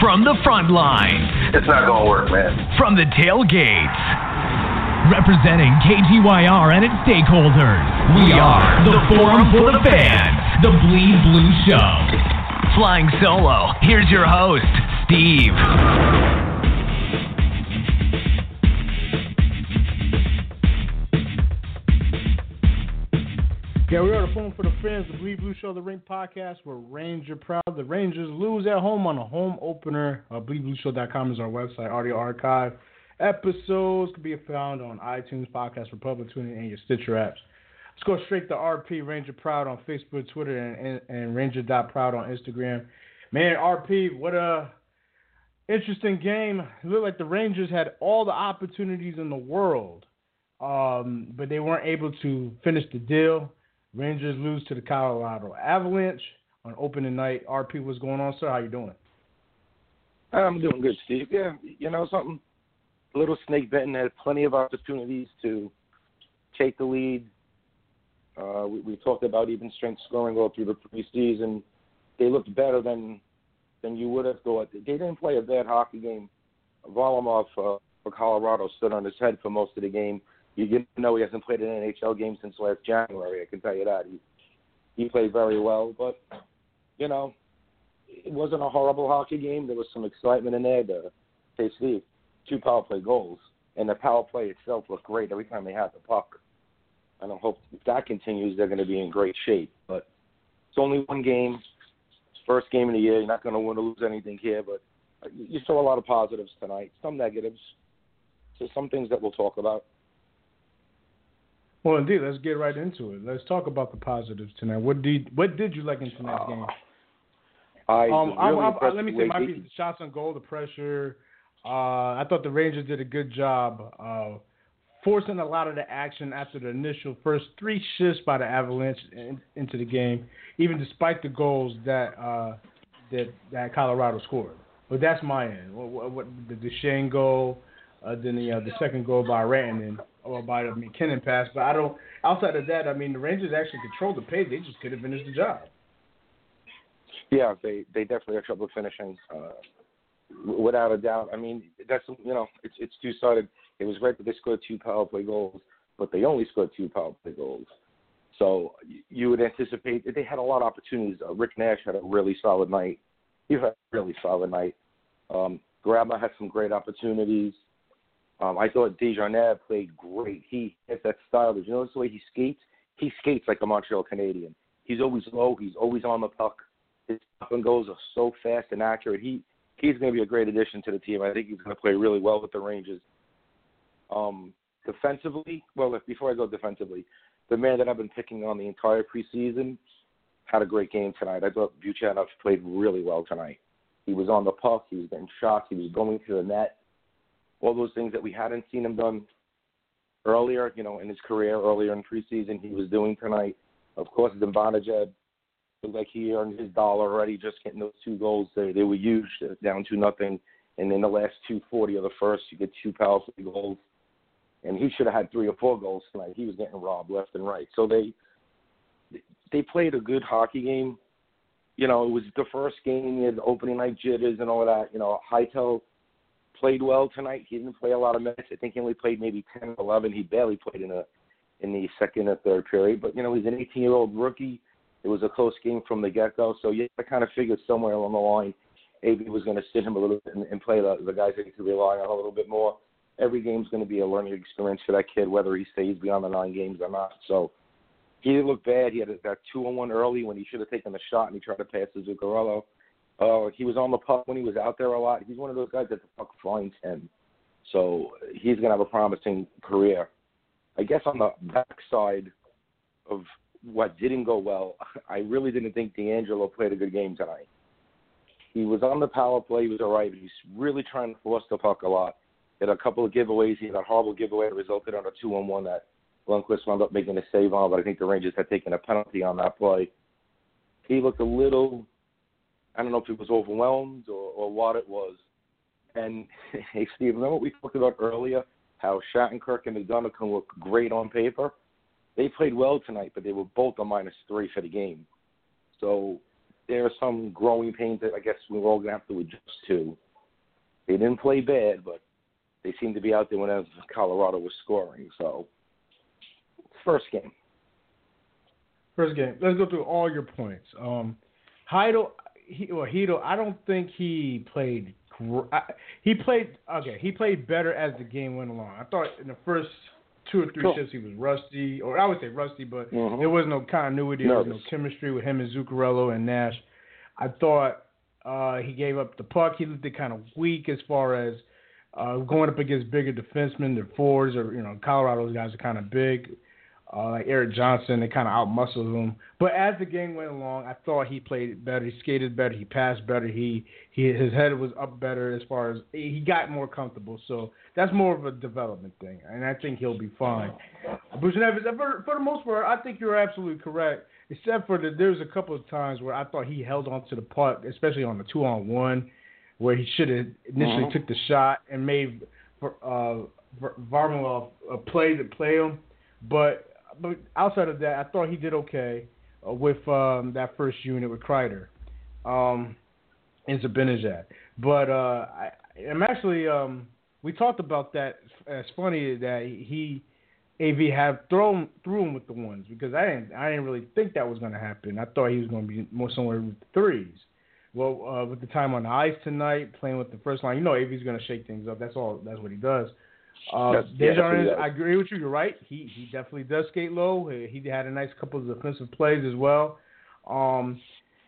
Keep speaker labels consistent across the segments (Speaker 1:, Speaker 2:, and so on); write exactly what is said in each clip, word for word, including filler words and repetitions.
Speaker 1: From the front lines.
Speaker 2: It's not going to work, man.
Speaker 1: From the tailgates. Representing K G Y R and its stakeholders. We are the Forum for the Fans. The Bleed Blue Show. Flying solo, here's your host, Steve.
Speaker 3: Yeah, we are the Forum for the Fans, the Bleed Blue Show, the Ring Podcast. We're Ranger proud. The Rangers lose at home on a home opener. Uh, bleed blue show dot com is our website. Audio archive episodes can be found on iTunes, Podcast Republic, TuneIn, and your Stitcher apps. Let's go straight to R P, Ranger Proud on Facebook, Twitter, and, and, and Ranger dot proud on Instagram. Man, R P, what a interesting game. It looked like the Rangers had all the opportunities in the world, um, but they weren't able to finish the deal. Rangers lose to the Colorado Avalanche on opening night. R P, what's going on, sir? How you doing?
Speaker 4: I'm doing good, Steve. Yeah, you know something? Little Snake Benton had plenty of opportunities to take the lead. Uh, we, we talked about even strength scoring all through the preseason. They looked better than than you would have thought. They didn't play a bad hockey game. Varlamov uh, for Colorado stood on his head for most of the game. You didn't know he hasn't played an N H L game since last January. I can tell you that. He he played very well, but, you know, it wasn't a horrible hockey game. There was some excitement in there. To say, Steve, two power play goals, and the power play itself looked great every time they had the puck. I don't hope if that continues, they're going to be in great shape. But it's only one game. It's first game of the year. You're not going to win or lose anything here, but you saw a lot of positives tonight, some negatives. So some things that we'll talk about.
Speaker 3: Well, indeed, let's get right into it. Let's talk about the positives tonight. What did what did you like in tonight's uh, game?
Speaker 4: I
Speaker 3: um,
Speaker 4: really
Speaker 3: I, I, let me say my
Speaker 4: he,
Speaker 3: piece: the shots on goal, the pressure. Uh, I thought the Rangers did a good job uh, forcing a lot of the action after the initial first three shifts by the Avalanche in, into the game, even despite the goals that uh, that that Colorado scored. But that's my end. What, what, the Duchesne goal, uh, then the uh, the second goal by Rantanen. Or by the McKinnon pass, but I don't. Outside of that, I mean, the Rangers actually controlled the pace. They just couldn't finish the job.
Speaker 4: Yeah, they, they definitely had trouble finishing, uh, without a doubt. I mean, that's you know, it's it's two sided. It was great that they scored two power play goals, but they only scored two power play goals. So you would anticipate that they had a lot of opportunities. Uh, Rick Nash had a really solid night. He had a really solid night. Um, Grabba had some great opportunities. Um, I thought Desjardins played great. He has that style. Did you notice the way he skates? He skates like a Montreal Canadian. He's always low. He's always on the puck. His up and goes are so fast and accurate. He he's going to be a great addition to the team. I think he's going to play really well with the Rangers. Um, defensively, well, if, before I go defensively, the man that I've been picking on the entire preseason had a great game tonight. I thought Buchanan played really well tonight. He was on the puck. He was getting shots. He was going to the net. All those things that we hadn't seen him done earlier, you know, in his career, earlier in preseason, he was doing tonight. Of course, Zibanejad looked like he earned his dollar already just getting those two goals. They, they were huge, down to nothing. And in the last two forty of the first, you get two power play goals. And he should have had three or four goals tonight. He was getting robbed left and right. So they they played a good hockey game. You know, it was the first game. You had the opening night jitters and all that. You know, Hytel played well tonight. He didn't play a lot of minutes. I think he only played maybe ten or eleven. He barely played in a in the second or third period. But, you know, he's an eighteen-year-old rookie. It was a close game from the get-go. So, yeah, I kind of figured somewhere along the line, A B was going to sit him a little bit and, and play the, the guys that he could rely on a little bit more. Every game's going to be a learning experience for that kid, whether he stays beyond the nine games or not. So he didn't look bad. He had that two on one early when he should have taken the shot, and he tried to pass to Zuccarello. Uh, he was on the puck when he was out there a lot. He's one of those guys that the puck finds him. So he's going to have a promising career. I guess on the backside of what didn't go well, I really didn't think D'Angelo played a good game tonight. He was on the power play. He was all right, but he's really trying to force the puck a lot. He had a couple of giveaways. He had a horrible giveaway that resulted on a two-on-one that Lundqvist wound up making a save on, but I think the Rangers had taken a penalty on that play. He looked a little, I don't know if he was overwhelmed or, or what it was. And, hey, Steve, remember what we talked about earlier, how Shattenkirk and McDonough can look great on paper? They played well tonight, but they were both a minus three for the game. So there are some growing pains that I guess we're all going to have to adjust to. They didn't play bad, but they seemed to be out there whenever Colorado was scoring. So, first game.
Speaker 3: First game. Let's go through all your points. Um, Heidel, he, or Heidel, I don't think he played. Gr- I, he played okay. He played better as the game went along. I thought in the first two or three
Speaker 4: Cool.
Speaker 3: shifts he was rusty, or I would say rusty, but
Speaker 4: Mm-hmm.
Speaker 3: there was no continuity, there was
Speaker 4: Nervous.
Speaker 3: no chemistry with him and Zuccarello and Nash. I thought uh, he gave up the puck. He looked kind of weak as far as uh, going up against bigger defensemen. Their forwards, or you know, Colorado's guys are kind of big. Uh, like Eric Johnson, they kind of outmuscled him. But as the game went along, I thought he played better. He skated better. He passed better. He, he his head was up better as far as he got more comfortable. So that's more of a development thing, and I think he'll be fine. Bruce Neves, for, for the most part, I think you're absolutely correct. Except for that, there's a couple of times where I thought he held on to the puck, especially on the two-on-one, where he should have initially
Speaker 4: Mm-hmm.
Speaker 3: took the shot and made uh, Varlamov a play to play him, but. But outside of that, I thought he did okay uh, with um, that first unit with Kreider um, and Zibanejad. But uh, I, I'm actually um, we talked about that. It's funny that he A V had thrown through him with the ones because I didn't I didn't really think that was going to happen. I thought he was going to be more somewhere with the threes. Well, uh, with the time on the ice tonight, playing with the first line, you know, A V's going to shake things up. That's all. That's what he does. Uh,
Speaker 4: That's- yeah, that's what he
Speaker 3: Desjardins,
Speaker 4: does.
Speaker 3: I agree with you. You're right. He he definitely does skate low. He, he had a nice couple of defensive plays as well. Um,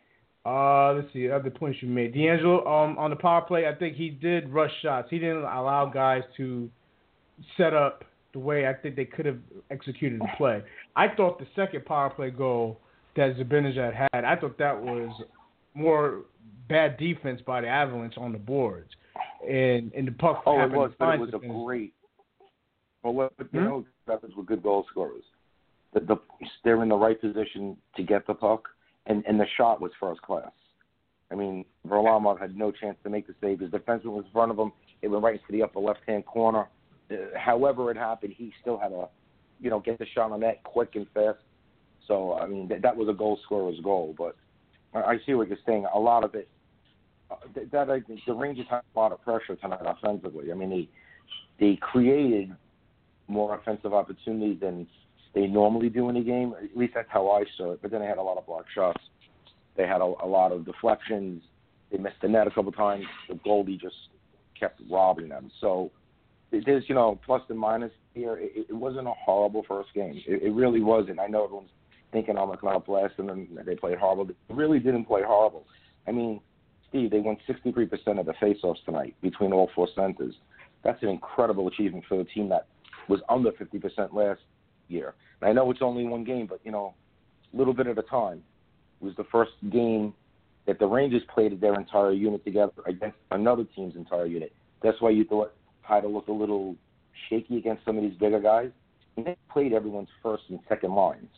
Speaker 3: uh, let's see other points you made. D'Angelo um, on the power play, I think he did rush shots. He didn't allow guys to set up the way I think they could have executed the play. I thought the second power play goal that Zibanejad had, I thought that was more bad defense by the Avalanche on the boards, and and the puck.
Speaker 4: Oh, it
Speaker 3: happened
Speaker 4: was,
Speaker 3: to
Speaker 4: but it
Speaker 3: find
Speaker 4: was a
Speaker 3: Zibanejad.
Speaker 4: great. Well, what you
Speaker 3: Hmm?
Speaker 4: know, Rapids were good goal scorers. The, the they're in the right position to get the puck, and, and the shot was first class. I mean, Varlamov had no chance to make the save. His defenseman was in front of him. It went right into the upper left-hand corner. Uh, however it happened, he still had to, you know, get the shot on net quick and fast. So, I mean, th- that was a goal scorer's goal. But I, I see what you're saying. A lot of it, uh, th- that I think the Rangers had a lot of pressure tonight offensively. I mean, they they created more offensive opportunities than they normally do in a game. At least that's how I saw it. But then they had a lot of block shots. They had a, a lot of deflections. They missed the net a couple times. The goalie just kept robbing them. So there's, you know, plus and minus here. It, it wasn't a horrible first game. It, it really wasn't. I know everyone's thinking, oh, McLeod blasted them and they played horrible. They really didn't play horrible. I mean, Steve, they won sixty-three percent of the faceoffs tonight between all four centers. That's an incredible achievement for the team that was under fifty percent last year. And I know it's only one game, but, you know, a little bit at a time. It was the first game that the Rangers played their entire unit together against another team's entire unit. That's why you thought Heidel looked a little shaky against some of these bigger guys. And they played everyone's first and second lines.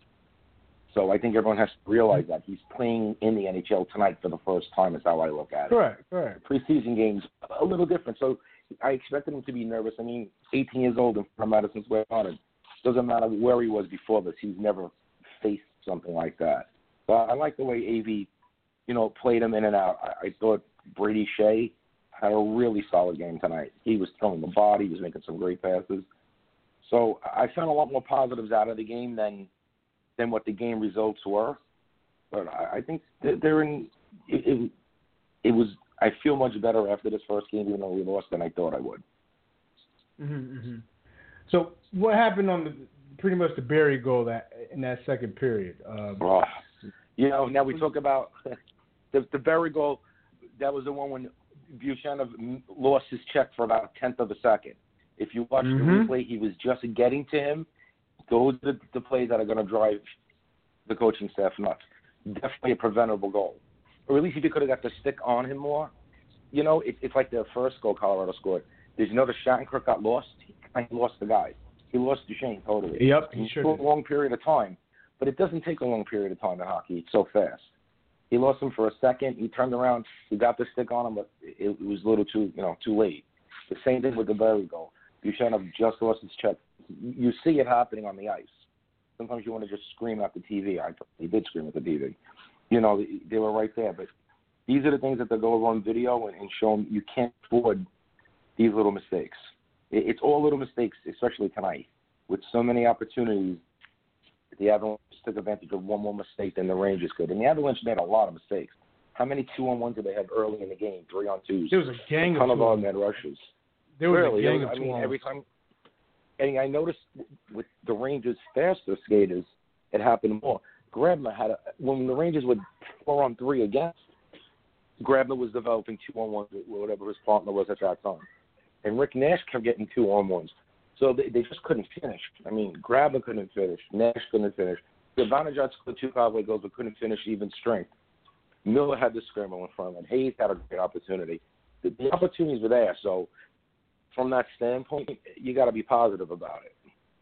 Speaker 4: So I think everyone has to realize that he's playing in the N H L tonight for the first time is how I look at it.
Speaker 3: Correct, correct.
Speaker 4: Preseason games, a little different. So I expected him to be nervous. I mean, eighteen years old in front of Madison Square Garden. Doesn't matter where he was before this. He's never faced something like that. But I like the way A V, you know, played him in and out. I, I thought Brady Shea had a really solid game tonight. He was throwing the body. He was making some great passes. So I found a lot more positives out of the game than than what the game results were. But I, I think they're in it, it, it was – I feel much better after this first game, even though we lost, than I thought I would.
Speaker 3: Mm-hmm, mm-hmm. So what happened on the pretty much the Barry goal that in that second period? Um,
Speaker 4: Oh, you know, now we talk about the, the Barry goal. That was the one when Buchanan lost his check for about a tenth of a second. If you watch
Speaker 3: Mm-hmm.
Speaker 4: the replay, he was just getting to him. Those are the, the plays that are going to drive the coaching staff nuts. Definitely a preventable goal. Or at least if you could have got the stick on him more. You know, it, it's like the first goal Colorado scored. Did you know that Shattenkirk got lost? He lost the guy. He lost Duchesne totally.
Speaker 3: Yep, he sure
Speaker 4: for
Speaker 3: did.
Speaker 4: a long period of time. But it doesn't take a long period of time in hockey. It's so fast. He lost him for a second. He turned around. He got the stick on him, but it, it was a little too, you know, too late. The same thing with the Barry goal. Buchanan just lost his check. You see it happening on the ice. Sometimes you want to just scream at the T V. I he did scream at the T V. you know, they were right there. But these are the things that they go over on video and, and show them you can't afford these little mistakes. It, it's all little mistakes, especially tonight, with so many opportunities. The Avalanche took advantage of one more mistake than the Rangers could. And the Avalanche made a lot of mistakes. How many two-on-ones did they have early in the game? Three-on-twos.
Speaker 3: There was a gang
Speaker 4: a ton
Speaker 3: of
Speaker 4: of automatic rushes.
Speaker 3: There was
Speaker 4: really,
Speaker 3: a gang
Speaker 4: was,
Speaker 3: of
Speaker 4: I mean,
Speaker 3: two-on-ones.
Speaker 4: every time. And I noticed with the Rangers' faster skaters, it happened more. Grabner had a, when the Rangers would four-on-three against, Grabner was developing two-on-ones with whatever his partner was at that time. And Rick Nash kept getting two-on-ones. So they, they just couldn't finish. I mean, Grabner couldn't finish. Nash couldn't finish. Zibanejad scored two power goals but couldn't finish even strength. Miller had the scramble in front of him. Hayes had a great opportunity. The, the opportunities were there. So from that standpoint, you got to be positive about it.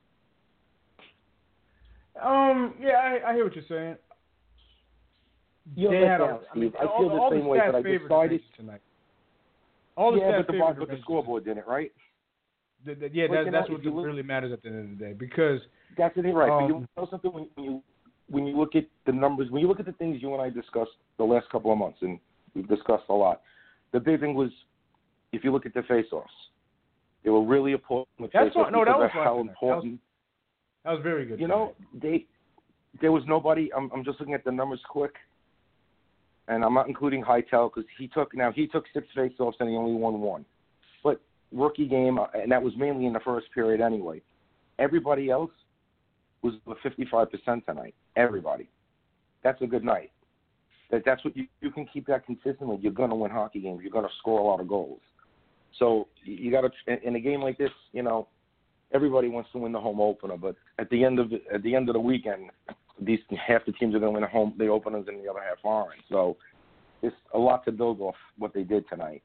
Speaker 3: Um. Yeah, I, I hear what you're saying.
Speaker 4: You
Speaker 3: they had
Speaker 4: down,
Speaker 3: a, I, mean,
Speaker 4: I
Speaker 3: all,
Speaker 4: feel the
Speaker 3: all
Speaker 4: same
Speaker 3: the
Speaker 4: way, but I
Speaker 3: favored
Speaker 4: decided
Speaker 3: tonight. All the
Speaker 4: yeah,
Speaker 3: stats
Speaker 4: but the,
Speaker 3: favored
Speaker 4: but the
Speaker 3: Rangers.
Speaker 4: scoreboard didn't, right?
Speaker 3: The, the, yeah,
Speaker 4: but
Speaker 3: that,
Speaker 4: you
Speaker 3: that's
Speaker 4: know,
Speaker 3: what
Speaker 4: you look,
Speaker 3: really matters at the end of the day because
Speaker 4: that's the thing, right?
Speaker 3: Um,
Speaker 4: but you know something when, when you when you look at the numbers, when you look at the things you and I discussed the last couple of months, and we've discussed a lot. The big thing was if you look at the face-offs, they were really important. With
Speaker 3: that's
Speaker 4: face-offs
Speaker 3: what, no, that was
Speaker 4: how important.
Speaker 3: That was, that was very good.
Speaker 4: You know, they there was nobody. I'm, I'm just looking at the numbers quick, and I'm not including Hytel because he took now he took six face-offs and he only won one. But rookie game, and that was mainly in the first period anyway. Everybody else was over fifty-five percent tonight. Everybody. That's a good night. That that's what you you can keep that consistently. You're going to win hockey games. You're going to score a lot of goals. So you got to in a game like this, you know, everybody wants to win the home opener. But at the end of the, at the end of the weekend, these half the teams are going to win the home the openers and the other half aren't. So it's a lot to build off what they did tonight.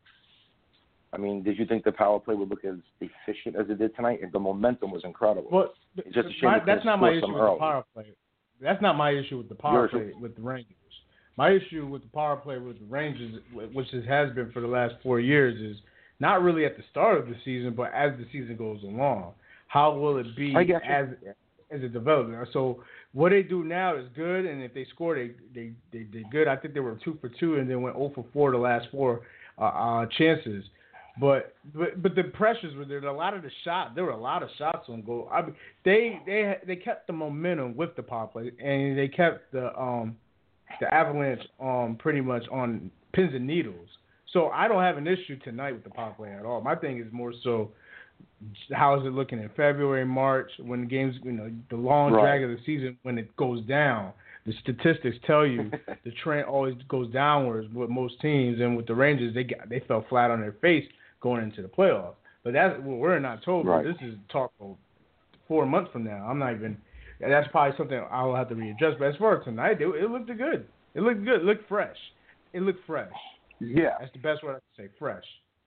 Speaker 4: I mean, did you think the power play would look as efficient as it did tonight? The momentum was incredible.
Speaker 3: Well,
Speaker 4: it's just a shame
Speaker 3: my,
Speaker 4: they
Speaker 3: that's not my issue with
Speaker 4: early.
Speaker 3: the power play. That's not my issue with the power
Speaker 4: Your
Speaker 3: play
Speaker 4: issue.
Speaker 3: with the Rangers. My issue with the power play with the Rangers, which it has been for the last four years, is not really at the start of the season, but as the season goes along. How will it be as as it develops? So what they do now is good, and if they score, they they they did good. I think they were two for two, and then went zero for four the last four uh, uh, chances. But, but but the pressures were there. A lot of the shots, there were a lot of shots on goal. I mean, they they they kept the momentum with the power play, and they kept the um the Avalanche um pretty much on pins and needles. So I don't have an issue tonight with the power play at all. My thing is more so how is it looking in February, March, when the games, you know, the long
Speaker 4: right.
Speaker 3: drag of the season when it goes down. The statistics tell you the trend always goes downwards with most teams, and with the Rangers, they got, they fell flat on their face going into the playoffs. But that's well, we're in October.
Speaker 4: Right.
Speaker 3: This is talk of four months from now. I'm not even. That's probably something I'll have to readjust. But as far as tonight, it, it looked good. It looked good. It looked fresh. It looked fresh.
Speaker 4: Yeah,
Speaker 3: that's the best word I can say. Fresh.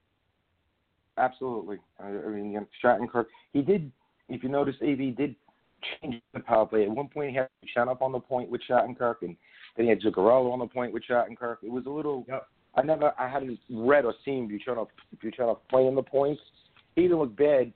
Speaker 4: Absolutely. I, I mean, Shattenkirk. He did. If you notice, A V did change the power play. At one point, he had Shattenkirk on the point with Shattenkirk, and then he had Zuccarello on the point with Shattenkirk. It was a little.
Speaker 3: Yep.
Speaker 4: I never, I hadn't read or seen Buchanan, Buchanan play in the points. He didn't look bad.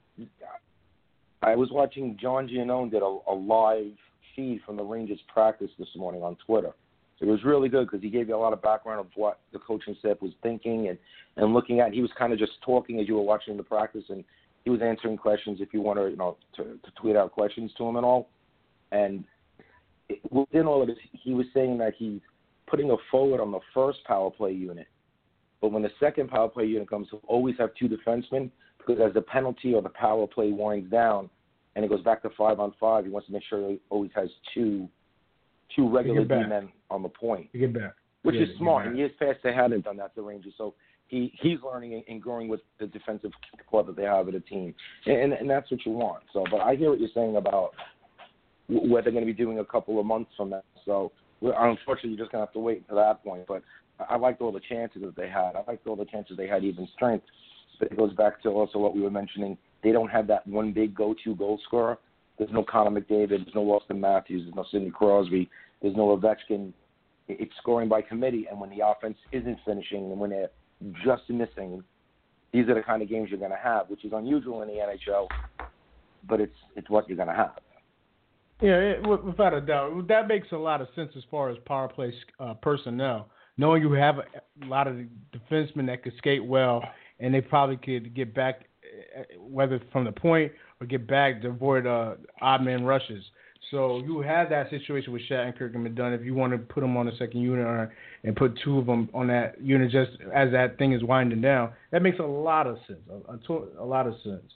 Speaker 4: I was watching John Giannone did a, a live feed from the Rangers practice this morning on Twitter. It was really good because he gave you a lot of background of what the coaching staff was thinking and, and looking at. He was kind of just talking as you were watching the practice, and he was answering questions if you want to, you know, to, to tweet out questions to him and all. And it, within all of this, he was saying that he's putting a forward on the first power play unit. But when the second power play unit comes, he'll always have two defensemen because as the penalty or the power play winds down and it goes back to five on five, he wants to make sure he always has two two regular D-men on the point.
Speaker 3: To get back.
Speaker 4: Which
Speaker 3: yeah,
Speaker 4: is smart. In years past, they hadn't done that, the Rangers. So he, he's learning and growing with the defensive core that they have at a team. And, and that's what you want. So, but I hear what you're saying about what they're going to be doing a couple of months from now. So, unfortunately, you're just going to have to wait until that point. But I liked all the chances that they had. I liked all the chances they had, even strength. But it goes back to also what we were mentioning. They don't have that one big go-to goal scorer. There's no Connor McDavid. There's no Austin Matthews. There's no Sidney Crosby. There's no Ovechkin. It's scoring by committee. And when the offense isn't finishing and when they're just missing, these are the kind of games you're going to have, which is unusual in the N H L, but it's it's what you're going to have.
Speaker 3: Yeah, it, without a doubt, that makes a lot of sense as far as power play uh, personnel. Knowing you have a, a lot of defensemen that could skate well, and they probably could get back, whether from the point or get back to avoid uh, odd man rushes. So you have that situation with Shattenkirk and McDonough. If you want to put them on the second unit or, and put two of them on that unit just as that thing is winding down, that makes a lot of sense. A, a, to, a lot of sense.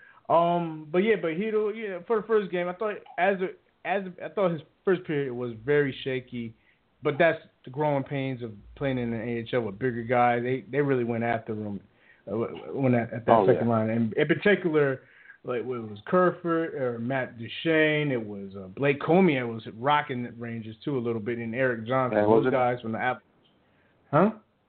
Speaker 3: Um, but yeah, but Hedo, yeah, for the first game, I thought as a, as a, I thought his first period was very shaky, but that's the growing pains of playing in the A H L with bigger guys. They they really went after him uh, when at, at that
Speaker 4: oh,
Speaker 3: second
Speaker 4: yeah.
Speaker 3: line, and in particular, like it was Kerfoot or Matt Duchene, it was uh, Blake Comier was rocking the Rangers too a little bit, and Eric Johnson,
Speaker 4: yeah,
Speaker 3: those guys from the Apple, huh?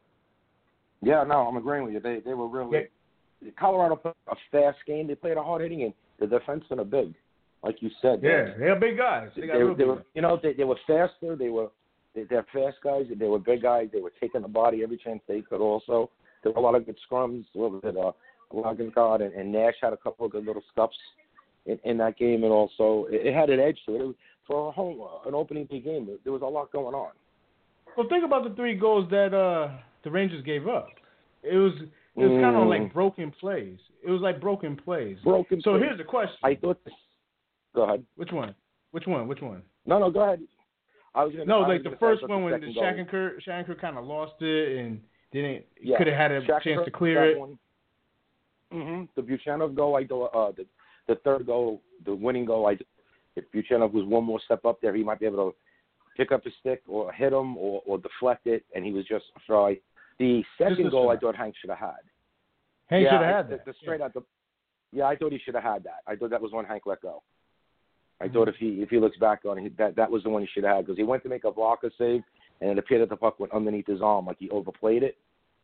Speaker 4: Yeah, no, I'm agreeing with you. They they were really. Yeah. Colorado played a fast game. They played a hard hitting game. The defensemen are big, like you said.
Speaker 3: Yeah, they're big guys. They, got
Speaker 4: they,
Speaker 3: real
Speaker 4: they
Speaker 3: big
Speaker 4: were,
Speaker 3: guys.
Speaker 4: you know, they, they were faster. They were they, they're fast guys. They were big guys. They were taking the body every chance they could. Also, there were a lot of good scrums. A little bit uh, Lagengard and, and Nash had a couple of good little scuffs in, in that game, and also it, it had an edge to it. It was, for a home uh, an opening day game, there was a lot going on.
Speaker 3: Well, think about the three goals that uh, the Rangers gave up. It was. It was kind of like broken plays. It was like broken plays.
Speaker 4: Broken
Speaker 3: so
Speaker 4: plays.
Speaker 3: here's the question.
Speaker 4: I thought this. Go ahead.
Speaker 3: Which one? Which one? Which one?
Speaker 4: No, no, go ahead. I was gonna,
Speaker 3: no,
Speaker 4: I
Speaker 3: like
Speaker 4: was
Speaker 3: the first one
Speaker 4: the
Speaker 3: when the Shattenkirk Shattenkirk kind of lost it and didn't
Speaker 4: yeah.
Speaker 3: could have had a
Speaker 4: Shattenkirk,
Speaker 3: chance to clear it.
Speaker 4: One. Mm-hmm. The Buchanan goal, I thought uh, the the third goal, the winning goal, I if Buchanan was one more step up there, he might be able to pick up his stick or hit him or, or deflect it, and he was just fry. The second goal, I thought Hank should have had.
Speaker 3: Hank
Speaker 4: yeah,
Speaker 3: should have had
Speaker 4: the,
Speaker 3: that.
Speaker 4: The straight
Speaker 3: yeah.
Speaker 4: out the. Yeah, I thought he should have had that. I thought that was one Hank let go. I
Speaker 3: mm-hmm.
Speaker 4: thought if he if he looks back on it, that that was the one he should have had because he went to make a blocker save, and it appeared that the puck went underneath his arm like he overplayed it.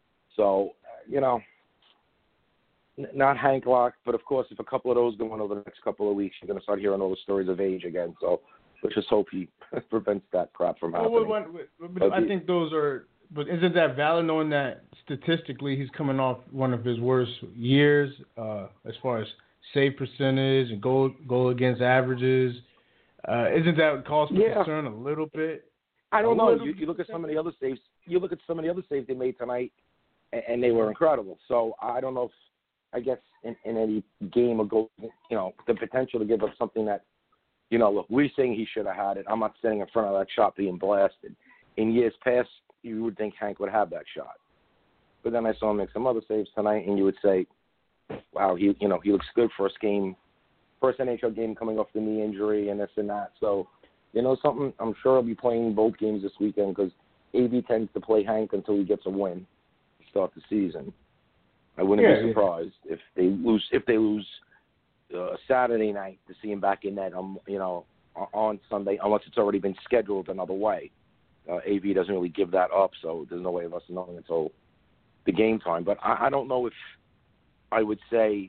Speaker 4: So you know, n- not Hank Lock, but of course, if a couple of those go on over the next couple of weeks, you're going to start hearing all the stories of age again. So let's just hope he prevents that crap from happening.
Speaker 3: Well, what, what, but I the, think those are. But isn't that valid knowing that statistically he's coming off one of his worst years uh, as far as save percentage and goal goal against averages? Uh, isn't that cause for
Speaker 4: yeah.
Speaker 3: concern a little bit?
Speaker 4: I don't
Speaker 3: a
Speaker 4: know. You, you look at some of the other saves. You look at some of the other saves they made tonight, and, and they were incredible. So I don't know if I guess in, in any game or goal, you know, the potential to give up something that, you know, look, we're saying he should have had it. I'm not sitting in front of that shot being blasted. In years past, you would think Hank would have that shot. But then I saw him make some other saves tonight, and you would say, wow, he you know, he looks good for a game, first N H L game coming off the knee injury and this and that. So, you know something, I'm sure I'll be playing both games this weekend because A B tends to play Hank until he gets a win to start the season. I wouldn't
Speaker 3: yeah,
Speaker 4: be surprised yeah. if they lose if they lose uh, Saturday night to see him back in that, um, you know, on Sunday, unless it's already been scheduled another way. Uh, A V doesn't really give that up, so there's no way of us knowing until the game time. But I, I don't know if I would say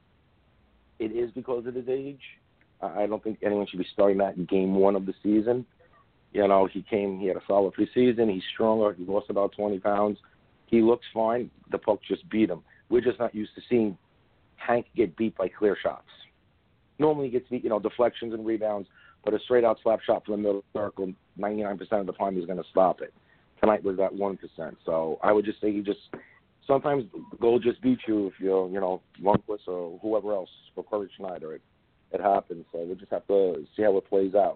Speaker 4: it is because of his age. I, I don't think anyone should be starting that in game one of the season. You know, he came, he had a solid preseason. He's stronger. He lost about twenty pounds. He looks fine. The puck just beat him. We're just not used to seeing Hank get beat by clear shots. Normally he gets beat, you know, deflections and rebounds, but a straight-out slap shot from the middle of the circle, ninety-nine percent of the time he's going to stop it. Tonight was that one percent. So I would just say he just – sometimes the goal just beats you if you're, you know, Lundqvist or whoever else, for Corey Schneider. It, it happens. So we'll just have to see how it plays out.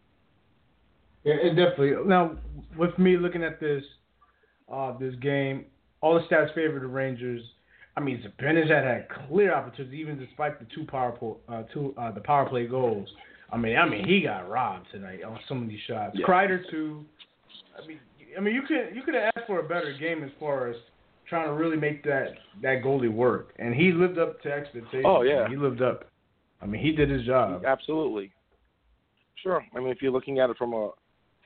Speaker 3: Yeah, it definitely. Now, with me looking at this uh, this game, all the stats favor the Rangers. I mean, Zibanejad had clear opportunities, even despite the two power po- uh, two uh, the power play goals. I mean, I mean, he got robbed tonight on some of these shots.
Speaker 4: Yeah.
Speaker 3: Kreider too. I mean, I mean, you could you could have asked for a better game as far as trying to really make that, that goalie work, and he lived up to expectations.
Speaker 4: Oh yeah,
Speaker 3: he lived up. I mean, he did his job.
Speaker 4: Absolutely. Sure. I mean, if you're looking at it from a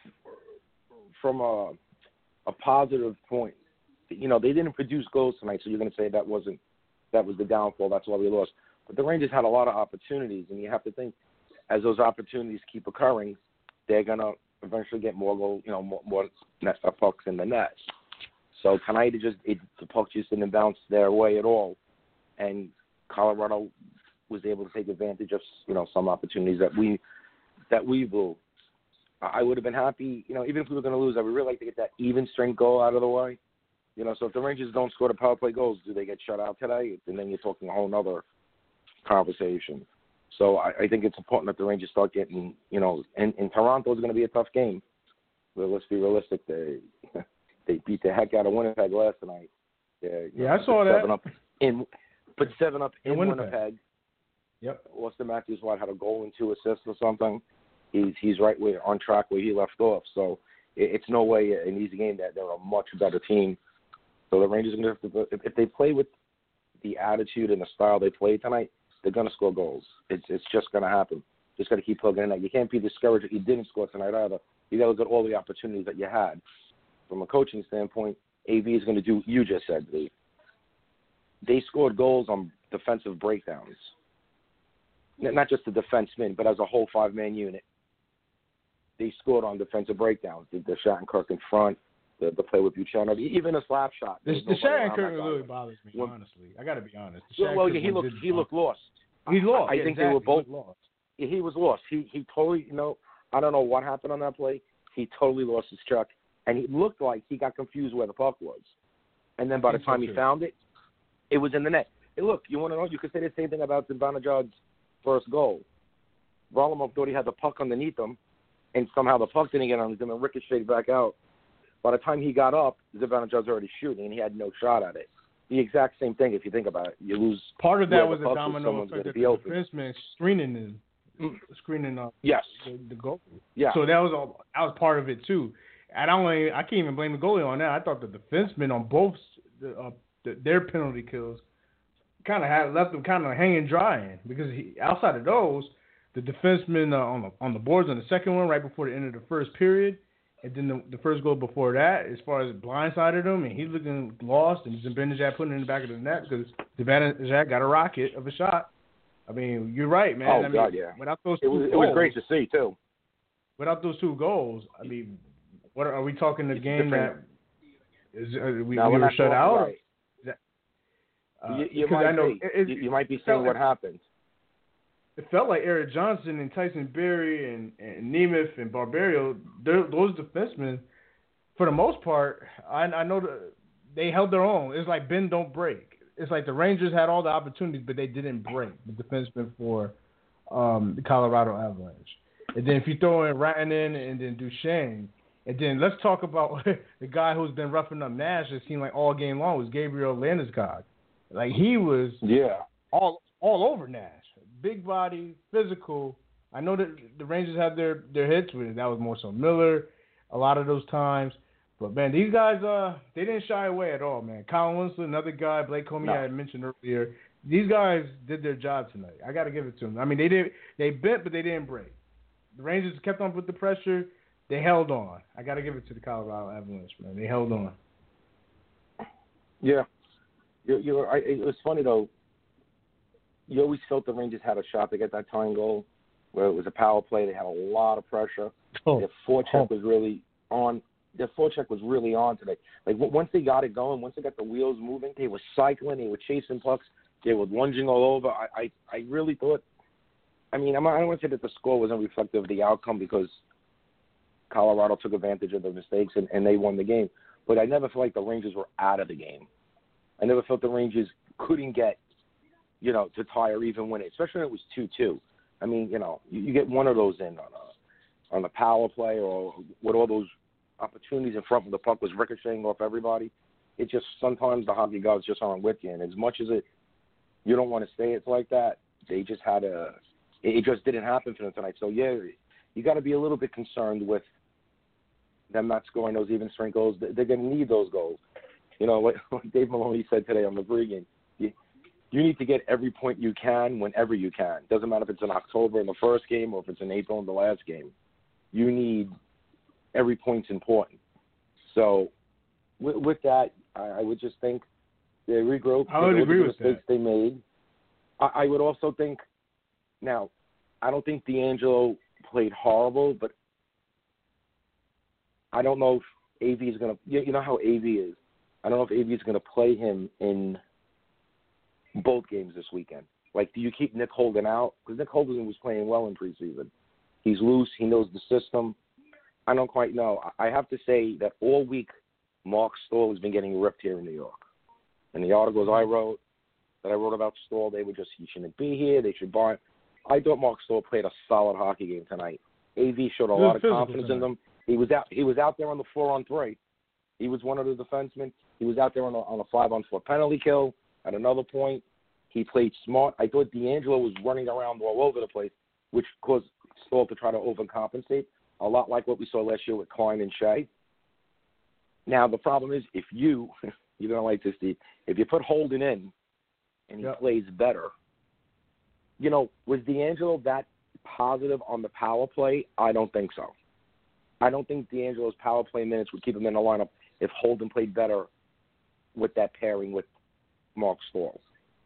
Speaker 4: from a a positive point, you know, they didn't produce goals tonight, so you're going to say that wasn't that was the downfall. That's why we lost. But the Rangers had a lot of opportunities, and you have to think as those opportunities keep occurring, they're going to eventually get more goal, you know, more, more net, uh, pucks in the net. So tonight, it just it, the puck just didn't bounce their way at all, and Colorado was able to take advantage of, you know, some opportunities that we that we blew. I would have been happy, you know, even if we were going to lose, I would really like to get that even strength goal out of the way. You know, so if the Rangers don't score the power play goals, do they get shut out today? And then you're talking a whole nother conversation. So I, I think it's important that the Rangers start getting, you know, and, and Toronto is going to be a tough game. But let's be realistic. They they beat the heck out of Winnipeg last night. Yeah,
Speaker 3: yeah,
Speaker 4: know,
Speaker 3: I saw that.
Speaker 4: Seven up in, put seven up in, in Winnipeg. Winnipeg.
Speaker 3: Yep.
Speaker 4: Austin Matthews, what, had a goal and two assists or something. He's he's right where on track where he left off. So it, it's no way an easy game. That they're a much better team. So the Rangers are going to have to, if, if they play with the attitude and the style they played tonight, they're going to score goals. It's it's just going to happen. Just got to keep plugging in that. You can't be discouraged that you didn't score tonight either. You got to look at all the opportunities that you had. From a coaching standpoint, A V is going to do. You just said they they scored goals on defensive breakdowns. Not just the defensemen, but as a whole five-man unit. They scored on defensive breakdowns. The, the Shattenkirk in front, the, the play with Buchanan, even a slap shot.
Speaker 3: The, the Shattenkirk really bothers me, when, honestly. I got to be honest.
Speaker 4: Well, well yeah, he looked he looked lost.
Speaker 3: He's lost.
Speaker 4: I, I
Speaker 3: yeah,
Speaker 4: think
Speaker 3: exactly.
Speaker 4: they were both
Speaker 3: lost.
Speaker 4: He was lost. He he totally, you know, I don't know what happened on that play. He totally lost his track, and he looked like he got confused where the puck was. And then by the time he found it, it was in the net. Hey, look, you want to know? You could say the same thing about Zibanejad's first goal. Varlamov thought he had the puck underneath him, and somehow the puck didn't get on him and ricocheted back out. By the time he got up, Zibanejad's already shooting, and he had no shot at it. The exact same thing if you think about it. You lose.
Speaker 3: Part of that was a domino effect of the defenseman screening him. Screening up
Speaker 4: yes.
Speaker 3: the, the goal.
Speaker 4: Yeah.
Speaker 3: So that was all, that was part of it too. I don't even, I can't even blame the goalie on that. I thought the defensemen on both the, uh, the, their penalty kills kind of had left them kind of hanging dry because he, outside of those, the defensemen uh, on the on the boards on the second one right before the end of the first period, and then the, the first goal before that, as far as blindsided him and he's looking lost, and Zibanejad putting it in the back of the net because Zibanejad got a rocket of a shot. I mean, you're right, man.
Speaker 4: Oh,
Speaker 3: I mean,
Speaker 4: God, yeah.
Speaker 3: Without those
Speaker 4: it
Speaker 3: two
Speaker 4: was,
Speaker 3: goals,
Speaker 4: it was great to see, too.
Speaker 3: Without those two goals, I mean, what are, are we talking the
Speaker 4: it's
Speaker 3: game
Speaker 4: different.
Speaker 3: that is, uh, we,
Speaker 4: no,
Speaker 3: we
Speaker 4: we're
Speaker 3: were shut out?
Speaker 4: Right.
Speaker 3: That, uh,
Speaker 4: you, you, might
Speaker 3: I know
Speaker 4: be.
Speaker 3: it,
Speaker 4: you, you might be saying what happened.
Speaker 3: It felt like Eric Johnson and Tyson Berry and, and Nemeth and Barberio, those defensemen, for the most part, I, I know that they held their own. It's like bend, don't break. It's like the Rangers had all the opportunities, but they didn't break the defensemen for um, the Colorado Avalanche. And then if you throw in Rantanen and then Duchesne, and then let's talk about the guy who's been roughing up Nash. It seemed like all game long was Gabriel Landeskog. Like he was
Speaker 4: yeah
Speaker 3: all all over Nash. Big body, physical. I know that the Rangers had their, their hits with it. That was more so Miller a lot of those times. But, man, these guys, uh, they didn't shy away at all, man. Colin Winslow, another guy, Blake Comey, no. I had mentioned earlier. These guys did their job tonight. I got to give it to them. I mean, they did they bent, but they didn't break. The Rangers kept on with the pressure. They held on. I got to give it to the Colorado Avalanche, man. They held on.
Speaker 4: Yeah. You're, you're, I, it was funny, though. You always felt the Rangers had a shot to get that tying goal, where it was a power play. They had a lot of pressure. Oh. Their forecheck oh. was really on. Their forecheck was really on today. Like once they got it going, once they got the wheels moving, they were cycling, they were chasing pucks, they were lunging all over. I, I, I really thought. I mean, I'm, I don't want to say that the score wasn't reflective of the outcome because Colorado took advantage of the mistakes and, and they won the game. But I never felt like the Rangers were out of the game. I never felt the Rangers couldn't get, you know, to tie or even win it, especially when it was two two. I mean, you know, you, you get one of those in on a on the power play or with all those opportunities in front of the puck was ricocheting off everybody. It just sometimes the hockey gods just aren't with you, and as much as it you don't want to say it's like that, they just had a it just didn't happen for them tonight. So yeah, you got to be a little bit concerned with them not scoring those even strength goals. They're going to need those goals. You know, like, like Dave Maloney said today on the pregame, you, you need to get every point you can whenever you can. Doesn't matter if it's in October in the first game or if it's in April in the last game. You need every point's important. So with, with that, I, I would just think they regroup.
Speaker 3: I would agree with
Speaker 4: the mistakes
Speaker 3: that.
Speaker 4: they made. I, I would also think, now, I don't think D'Angelo played horrible, but I don't know if A V is going to – you know how A V is. I don't know if A V is going to play him in both games this weekend. Like, do you keep Nick Holden out? Because Nick Holden was playing well in preseason. He's loose. He knows the system. I don't quite know. I have to say that all week, Mark Stahl has been getting ripped here in New York. And the articles I wrote, that I wrote about Stahl, they were just, he shouldn't be here. They should buy him. I thought Mark Stahl played a solid hockey game tonight. A V showed a lot of confidence tonight. in them. He was out. He was out there on the four on three. He was one of the defensemen. He was out there on a, on a five on four penalty kill. At another point, he played smart. I thought D'Angelo was running around all over the place, which caused Stahl to try to overcompensate, a lot like what we saw last year with Klein and Shea. Now the problem is, if you you're gonna like this, Steve, if you put Holden in and he yep. plays better, you know, was D'Angelo that positive on the power play? I don't think so. I don't think D'Angelo's power play minutes would keep him in the lineup if Holden played better with that pairing with Mark Stahl.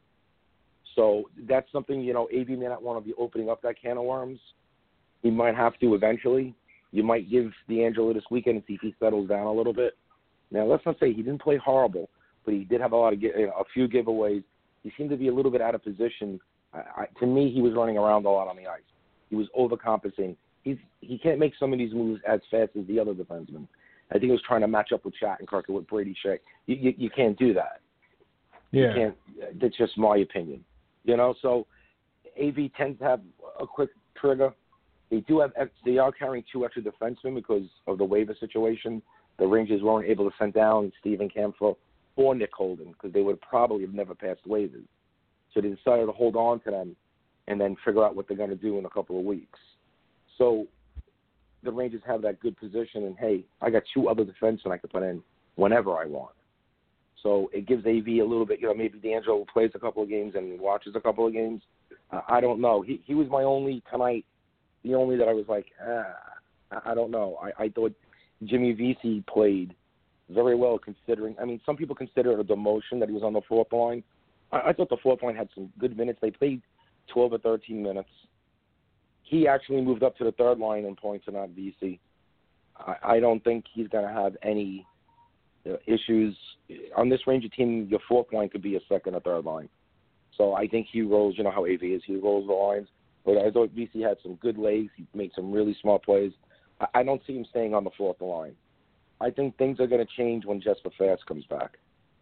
Speaker 4: So that's something, you know, A V may not want to be opening up that can of worms. He might have to eventually. You might give D'Angelo this weekend and see if he settles down a little bit. Now, let's not say he didn't play horrible, but he did have a lot of, you know, a few giveaways. He seemed to be a little bit out of position. I, I, to me, he was running around a lot on the ice. He was overcompensating. He's, he can't make some of these moves as fast as the other defensemen. I think he was trying to match up with Shattenkirk or with Brady Shea. You, you, you can't do that. Yeah. You can't. That's just my opinion. You know, so A V tends to have a quick trigger. They do have. They are carrying two extra defensemen because of the waiver situation. The Rangers weren't able to send down Steven Kampfer or Nick Holden because they would probably have never passed waivers. So they decided to hold on to them and then figure out what they're going to do in a couple of weeks. So the Rangers have that good position, and, hey, I got two other defensemen I can put in whenever I want. So it gives A V a little bit, you know, maybe D'Angelo plays a couple of games and watches a couple of games. Uh, I don't know. He he was my only tonight, the only that I was like, ah, I don't know. I, I thought Jimmy Vesey played very well considering. I mean, some people consider it a demotion that he was on the fourth line. I, I thought the fourth line had some good minutes. They played twelve or thirteen minutes. He actually moved up to the third line in points and not Vesey. I, I don't think he's going to have any uh, issues. On this Ranger team, your fourth line could be a second or third line. So I think he rolls, you know how A V is, he rolls the lines. But I thought Vesey had some good legs. He made some really smart plays. I, I don't see him staying on the fourth line. I think things are going to change when Jesper Fast comes back.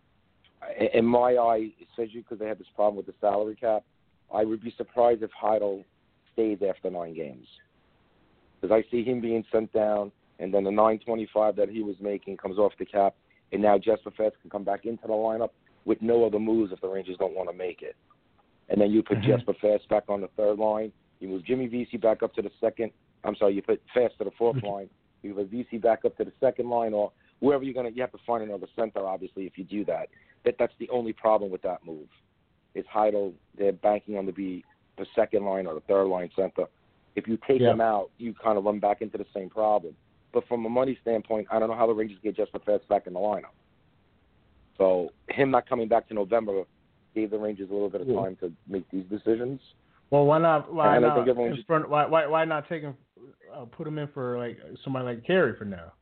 Speaker 4: In my eye, especially because they had this problem with the salary cap, I would be surprised if Heidel stays after nine games. Because I see him being sent down, and then the nine twenty-five that he was making comes off the cap, and now Jesper Fast can come back into the lineup with no other moves if the Rangers don't want to make it. And then you put mm-hmm. Jesper Fast back on the third line. You move Jimmy Vesey back up to the second. I'm sorry, you put Fast to the fourth mm-hmm. line. You put Vesey back up to the second line, or wherever you're going to, you have to find another center, obviously, if you do that. That That's the only problem with that move. It's Heidel, they're banking on to be the second line or the third line center. If you take yeah. him out, you kind of run back into the same problem. But from a money standpoint, I don't know how the Rangers get Jesper Fast back in the lineup. So him not coming back to November gave the Rangers a little bit of time to make these decisions.
Speaker 3: Well, why not? Why and not? In just, front, why, why why not take him? Uh, put him in for like somebody like Carey for now.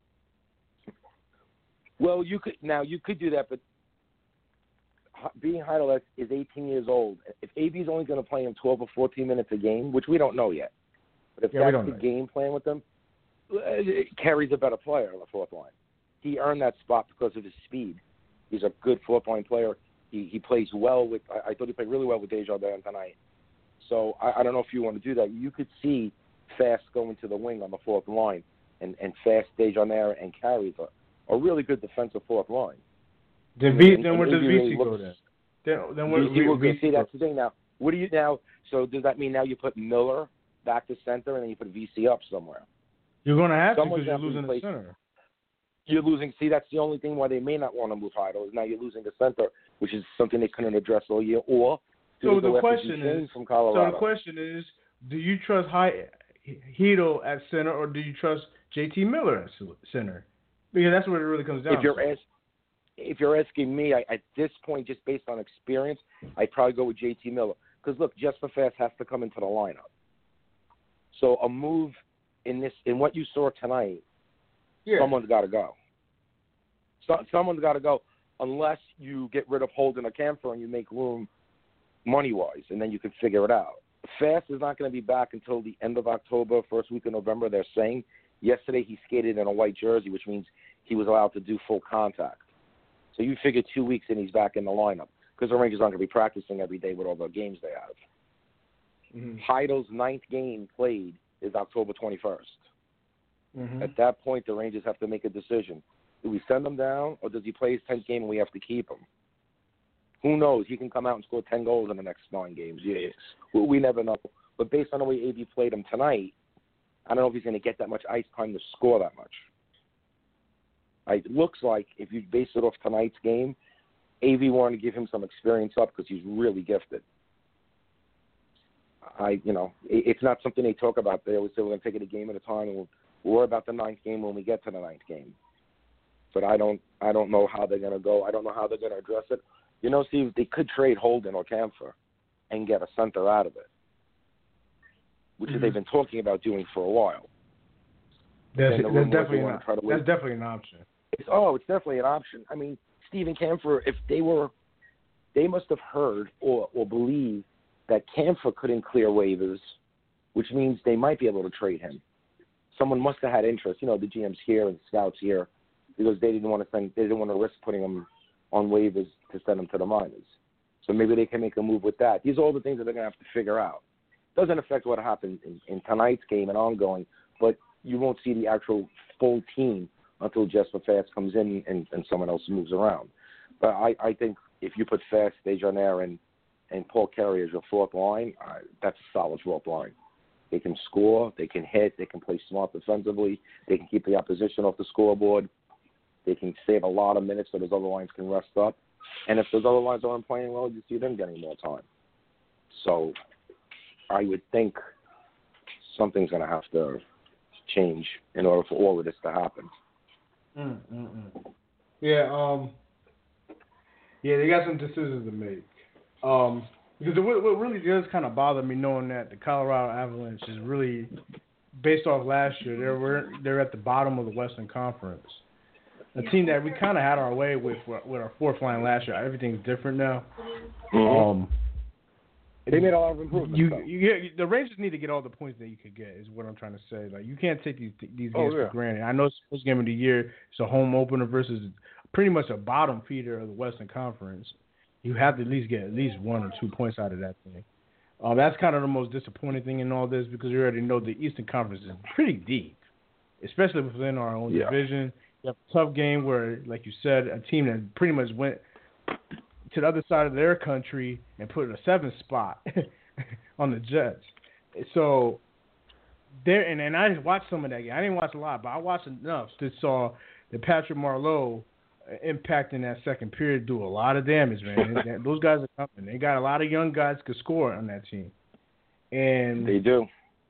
Speaker 4: Well, you could now you could do that, but being Heidel is eighteen years old. If A V is only going to play him twelve or fourteen minutes a game, which we don't know yet, but if
Speaker 3: yeah,
Speaker 4: that's the game plan with them, Carey's a better player on the fourth line. He earned that spot because of his speed. He's a good fourth line player. He he plays well with. I, I thought he played really well with Desjardins tonight. So I, I don't know if you want to do that. You could see Fast going to the wing on the fourth line, and and Fast, Desjardins, and Carey's a, a really good defensive fourth line.
Speaker 3: Then, v, then where does V C go then? Then, then where,
Speaker 4: V C will go. See, that's the thing now. What do you now? So does that mean now you put Miller back to center and then you put V C up somewhere?
Speaker 3: You're going to have to because you're losing the center.
Speaker 4: You're losing. See, that's the only thing why they may not want to move Heidel is now you're losing the center, which is something they couldn't address all year. Or
Speaker 3: so the question is,
Speaker 4: from Colorado.
Speaker 3: so the question is, do you trust Heidel at center or do you trust J T Miller at center? Because that's what it really comes down
Speaker 4: if you're
Speaker 3: to.
Speaker 4: As, if you're asking me, I, at this point, just based on experience, I'd probably go with J T Miller. Because, look, Jesper Fast has to come into the lineup. So a move in this, in what you saw tonight, yeah. someone's got to go. So, someone's got to go unless you get rid of Holden or Kampfer and you make room money-wise, and then you can figure it out. Fast is not going to be back until the end of October, first week of November, they're saying. Yesterday he skated in a white jersey, which means he was allowed to do full contact. So you figure two weeks and he's back in the lineup because the Rangers aren't going to be practicing every day with all the games they have. Mm-hmm. Heidel's ninth game played is October twenty-first. Mm-hmm. At that point, the Rangers have to make a decision. Do we send him down, or does he play his tenth game and we have to keep him? Who knows? He can come out and score ten goals in the next nine games. Yes. We, we never know. But based on the way A V played him tonight, I don't know if he's going to get that much ice time to score that much. It looks like if you base it off tonight's game, A V wanted to give him some experience up because he's really gifted. I, you know, it, it's not something they talk about. They always say we're going to take it a game at a time, and we'll, we'll worry about the ninth game when we get to the ninth game. But I don't, I don't know how they're going to go. I don't know how they're going to address it. You know, Steve, they could trade Holden or Kampfer and get a center out of it, which mm-hmm. they've been talking about doing for a while.
Speaker 3: That's, the that's, definitely, an, that's definitely an option.
Speaker 4: It's, oh, it's definitely an option. I mean, Steven Kampfer, if they were, they must have heard or, or believed that Kampfer couldn't clear waivers, which means they might be able to trade him. Someone must have had interest. You know, the G Ms here and scouts here, because they didn't want to send, they didn't want to risk putting him on waivers to send him to the minors. So maybe they can make a move with that. These are all the things that they're going to have to figure out. Doesn't affect what happened in, in tonight's game and ongoing, but you won't see the actual full team until Jesper Fast comes in and, and someone else moves around. But I, I think if you put Fast, Desjardins, and, and Paul Carey as your fourth line, uh, that's a solid fourth line. They can score, they can hit, they can play smart defensively, they can keep the opposition off the scoreboard, they can save a lot of minutes so those other lines can rest up. And if those other lines aren't playing well, you see them getting more time. So I would think something's going to have to change in order for all of this to happen.
Speaker 3: Mm, mm, mm. Yeah, um, yeah, they got some decisions to make. Um, because what, what really does kind of bother me, knowing that the Colorado Avalanche is really, based off last year, they're they're at the bottom of the Western Conference. A team that we kind of had our way with with our fourth line last year. Everything's different now.
Speaker 4: Mm-hmm. Um, they made a lot of improvements.
Speaker 3: You, you, the Rangers need to get all the points that you could get. Is what I'm trying to say. Like, you can't take these these games oh, yeah. for granted. I know it's the first game of the year. It's a home opener versus pretty much a bottom feeder of the Western Conference. You have to at least get at least one or two points out of that thing. Uh, that's kind of the most disappointing thing in all this, because you already know the Eastern Conference is pretty deep, especially within our own yeah. division. You have a tough game where, like you said, a team that pretty much went to the other side of their country and put a seventh spot on the Jets. So there, and, and I just watched some of that game. I didn't watch a lot, but I watched enough to saw that Patrick Marleau impacting that second period do a lot of damage, man. Those guys are coming. They got a lot of young guys who can score on that team, and
Speaker 4: they do.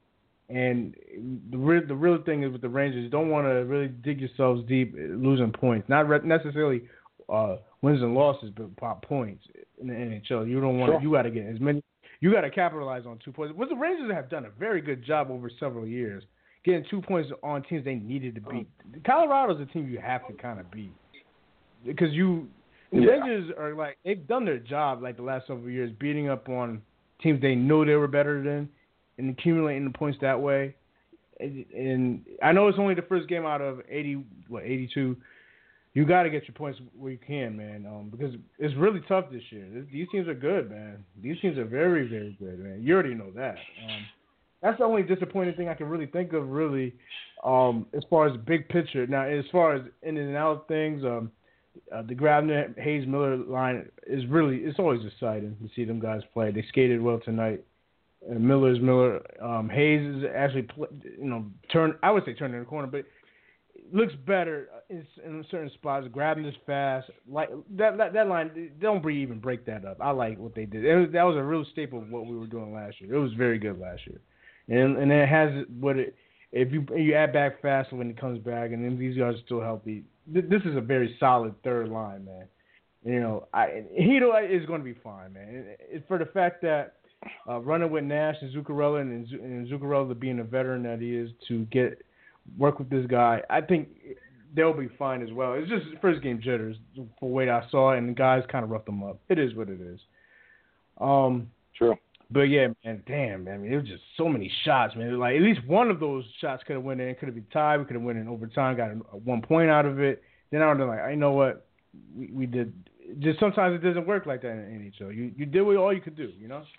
Speaker 3: And the real, the real thing is with the Rangers, you don't want to really dig yourselves deep losing points. Not re- necessarily uh, wins and losses, but pop points in the N H L. You don't want. Sure. You got to get as many. You got to capitalize on two points. Well, the Rangers have done a very good job over several years, getting two points on teams they needed to beat. Colorado's a team you have to kind of beat, because you the yeah. Rangers are like, they've done their job like the last several years, beating up on teams they know they were better than, and accumulating the points that way. And, and I know it's only the first game out of eighty, what eighty-two. You got to get your points where you can, man, um, because it's really tough this year. These teams are good, man. These teams are very, very good, man. You already know that. Um, that's the only disappointing thing I can really think of, really, um, as far as the big picture. Now, as far as in and out things, um, uh, the Grabner, Hayes, Miller line is really, it's always exciting to see them guys play. They skated well tonight. And Miller's Miller. Um, Hayes is actually, you know, turn. I would say turning the corner, but looks better in, in certain spots. Grabbing this fast, like that, that. That line, don't even break that up. I like what they did. It was, that was a real staple of what we were doing last year. It was very good last year, and and it has what it. If you you add back fast when it comes back, and then these guys are still healthy, th- this is a very solid third line, man. You know, I Hito is going to be fine, man. It, it, for the fact that. Uh, running with Nash and Zuccarello, and, and Zuccarello being a veteran that he is, to get work with this guy, I think they'll be fine as well. It's just first game jitters for the way I saw it, and the guys kind of roughed them up. It is what it is. Um,
Speaker 4: True.
Speaker 3: But yeah, man, damn, man. I mean, it was just so many shots, man. Like at least one of those shots could have went in, could have been tied. We could have went in overtime, got a, a one point out of it. Then I was like, I know what we, we did. Just sometimes it doesn't work like that in the N H L. You you did what all you could do, you know.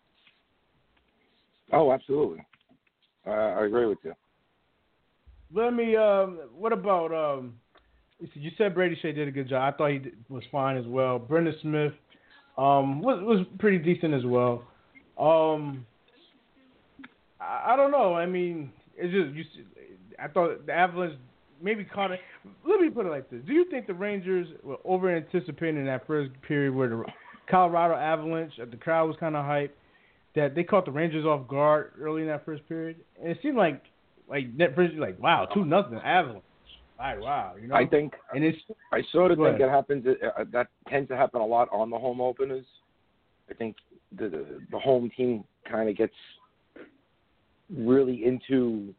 Speaker 4: Oh, absolutely. Uh, I agree with you.
Speaker 3: Let me. Um, what about? Um, you said Brady Shea did a good job. I thought he did, was fine as well. Brendan Smith um, was was pretty decent as well. Um, I, I don't know. I mean, it's just you. I thought the Avalanche maybe caught it. Let me put it like this: do you think the Rangers were over anticipating in that first period where the Colorado Avalanche, the crowd was kind of hyped, that they caught the Rangers off guard early in that first period? And it seemed like, like that first, like wow, two nothing Avalanche. Like, wow, you know.
Speaker 4: I think,
Speaker 3: and it's.
Speaker 4: I sort of think
Speaker 3: ahead.
Speaker 4: it happens. Uh, that tends to happen a lot on the home openers. I think the the, the home team kind of gets really into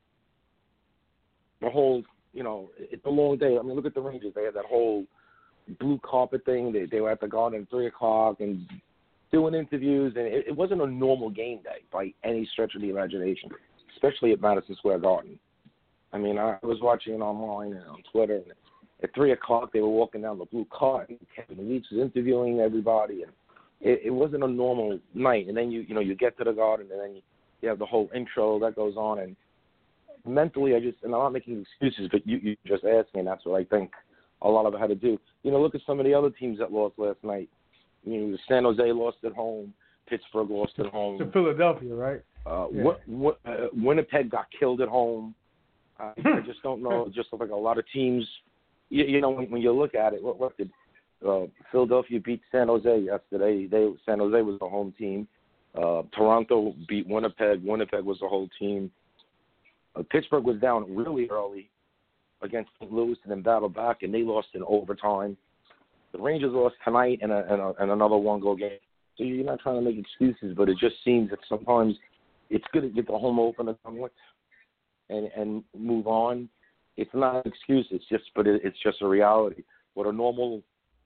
Speaker 4: the whole. You know, it's a long day. I mean, look at the Rangers. They had that whole blue carpet thing. They they were at the Garden at three o'clock and doing interviews, and it, it wasn't a normal game day by any stretch of the imagination, especially at Madison Square Garden. I mean, I was watching it online and on Twitter, and at three o'clock they were walking down the blue cart, and Kevin Leach was interviewing everybody, and it, it wasn't a normal night. And then you you know you get to the Garden, and then you, you have the whole intro that goes on, and mentally, I just and I'm not making excuses, but you you just asked me, and that's what I think a lot of it had to do. You know, look at some of the other teams that lost last night. You know, San Jose lost at home, Pittsburgh lost at home.
Speaker 3: To Philadelphia, right?
Speaker 4: Uh,
Speaker 3: yeah.
Speaker 4: what, what, uh, Winnipeg got killed at home. Uh, I just don't know. It just looked like a lot of teams. You, you know, when, when you look at it, what, what did uh, Philadelphia beat San Jose yesterday? They San Jose was the home team. Uh, Toronto beat Winnipeg. Winnipeg was the whole team. Uh, Pittsburgh was down really early against Saint Louis and then battled back, and they lost in overtime. The Rangers lost tonight and, a, and, a, and another one-goal game. So you're not trying to make excuses, but it just seems that sometimes it's good to get the home opener done with and, and move on. It's not an excuse. It's just, but it, it's just a reality. What a normal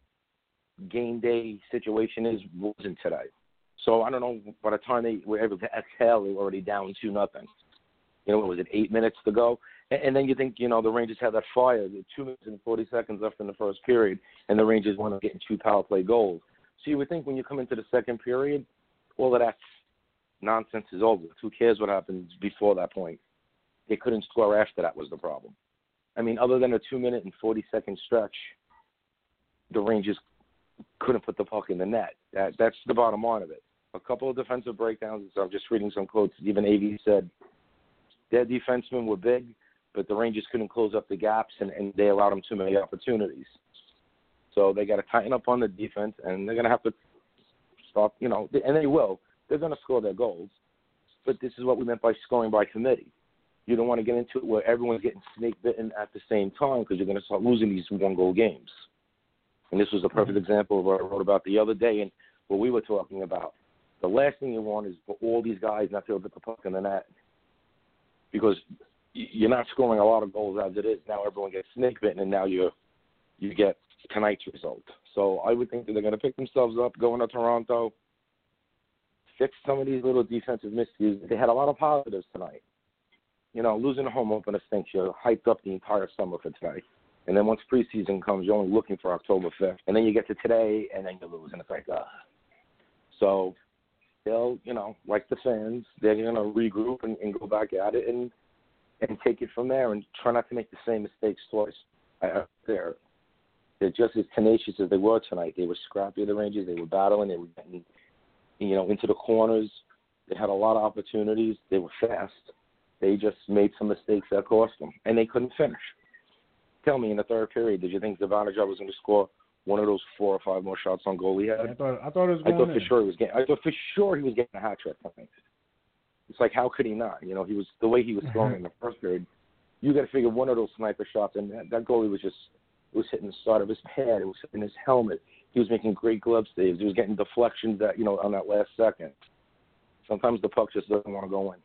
Speaker 4: game day situation is wasn't today. So I don't know. By the time they were able to exhale, they were already down two nothing. You know, what was it, eight minutes to go? And, and then you think, you know, the Rangers had that fire. Two minutes and forty seconds left in the first period, and the Rangers wound up getting two power play goals. So you would think when you come into the second period, all of that nonsense is over. Who cares what happens before that point? They couldn't score after that was the problem. I mean, other than a two-minute and forty-second stretch, the Rangers couldn't put the puck in the net. That, that's the bottom line of it. A couple of defensive breakdowns. So I'm just reading some quotes. Even A V said their defensemen were big, but the Rangers couldn't close up the gaps, and, and they allowed them too many opportunities. So they got to tighten up on the defense, and they're going to have to stop, you know, and they will. They're going to score their goals. But this is what we meant by scoring by committee. You don't want to get into it where everyone's getting snake bitten at the same time because you're going to start losing these one-goal games. And this was a perfect example of what I wrote about the other day and what we were talking about. The last thing you want is for all these guys not to be able to put the puck in the net because you're not scoring a lot of goals as it is. Now everyone gets snake bitten, and now you you get tonight's result. So I would think that they're going to pick themselves up, go into Toronto, fix some of these little defensive miscues. They had a lot of positives tonight. You know, losing a home opener stinks. You're hyped up the entire summer for today. And then once preseason comes, you're only looking for October fifth. And then you get to today, and then you lose, and it's like, ah. So they'll, you know, like the fans, they're going to regroup and, and go back at it and and take it from there and try not to make the same mistakes twice. I, they're, they're just as tenacious as they were tonight. They were scrappy, the Rangers. They were battling. They were getting, you know, into the corners. They had a lot of opportunities. They were fast. They just made some mistakes that cost them, and they couldn't finish. Tell me, in the third period, did you think Zibanejad was going to score one of those four or five more shots on goal he had?
Speaker 3: I thought I thought it was
Speaker 4: I
Speaker 3: going
Speaker 4: thought
Speaker 3: in.
Speaker 4: for sure he was getting. I thought for sure he was getting a hat trick. I think. It's like, how could he not? You know, he was the way he was throwing in the first period. You got to figure one of those sniper shots, and that, that goalie was just it was hitting the side of his pad. It was hitting his helmet. He was making great glove saves. He was getting deflections that you know on that last second. Sometimes the puck just doesn't want to go in.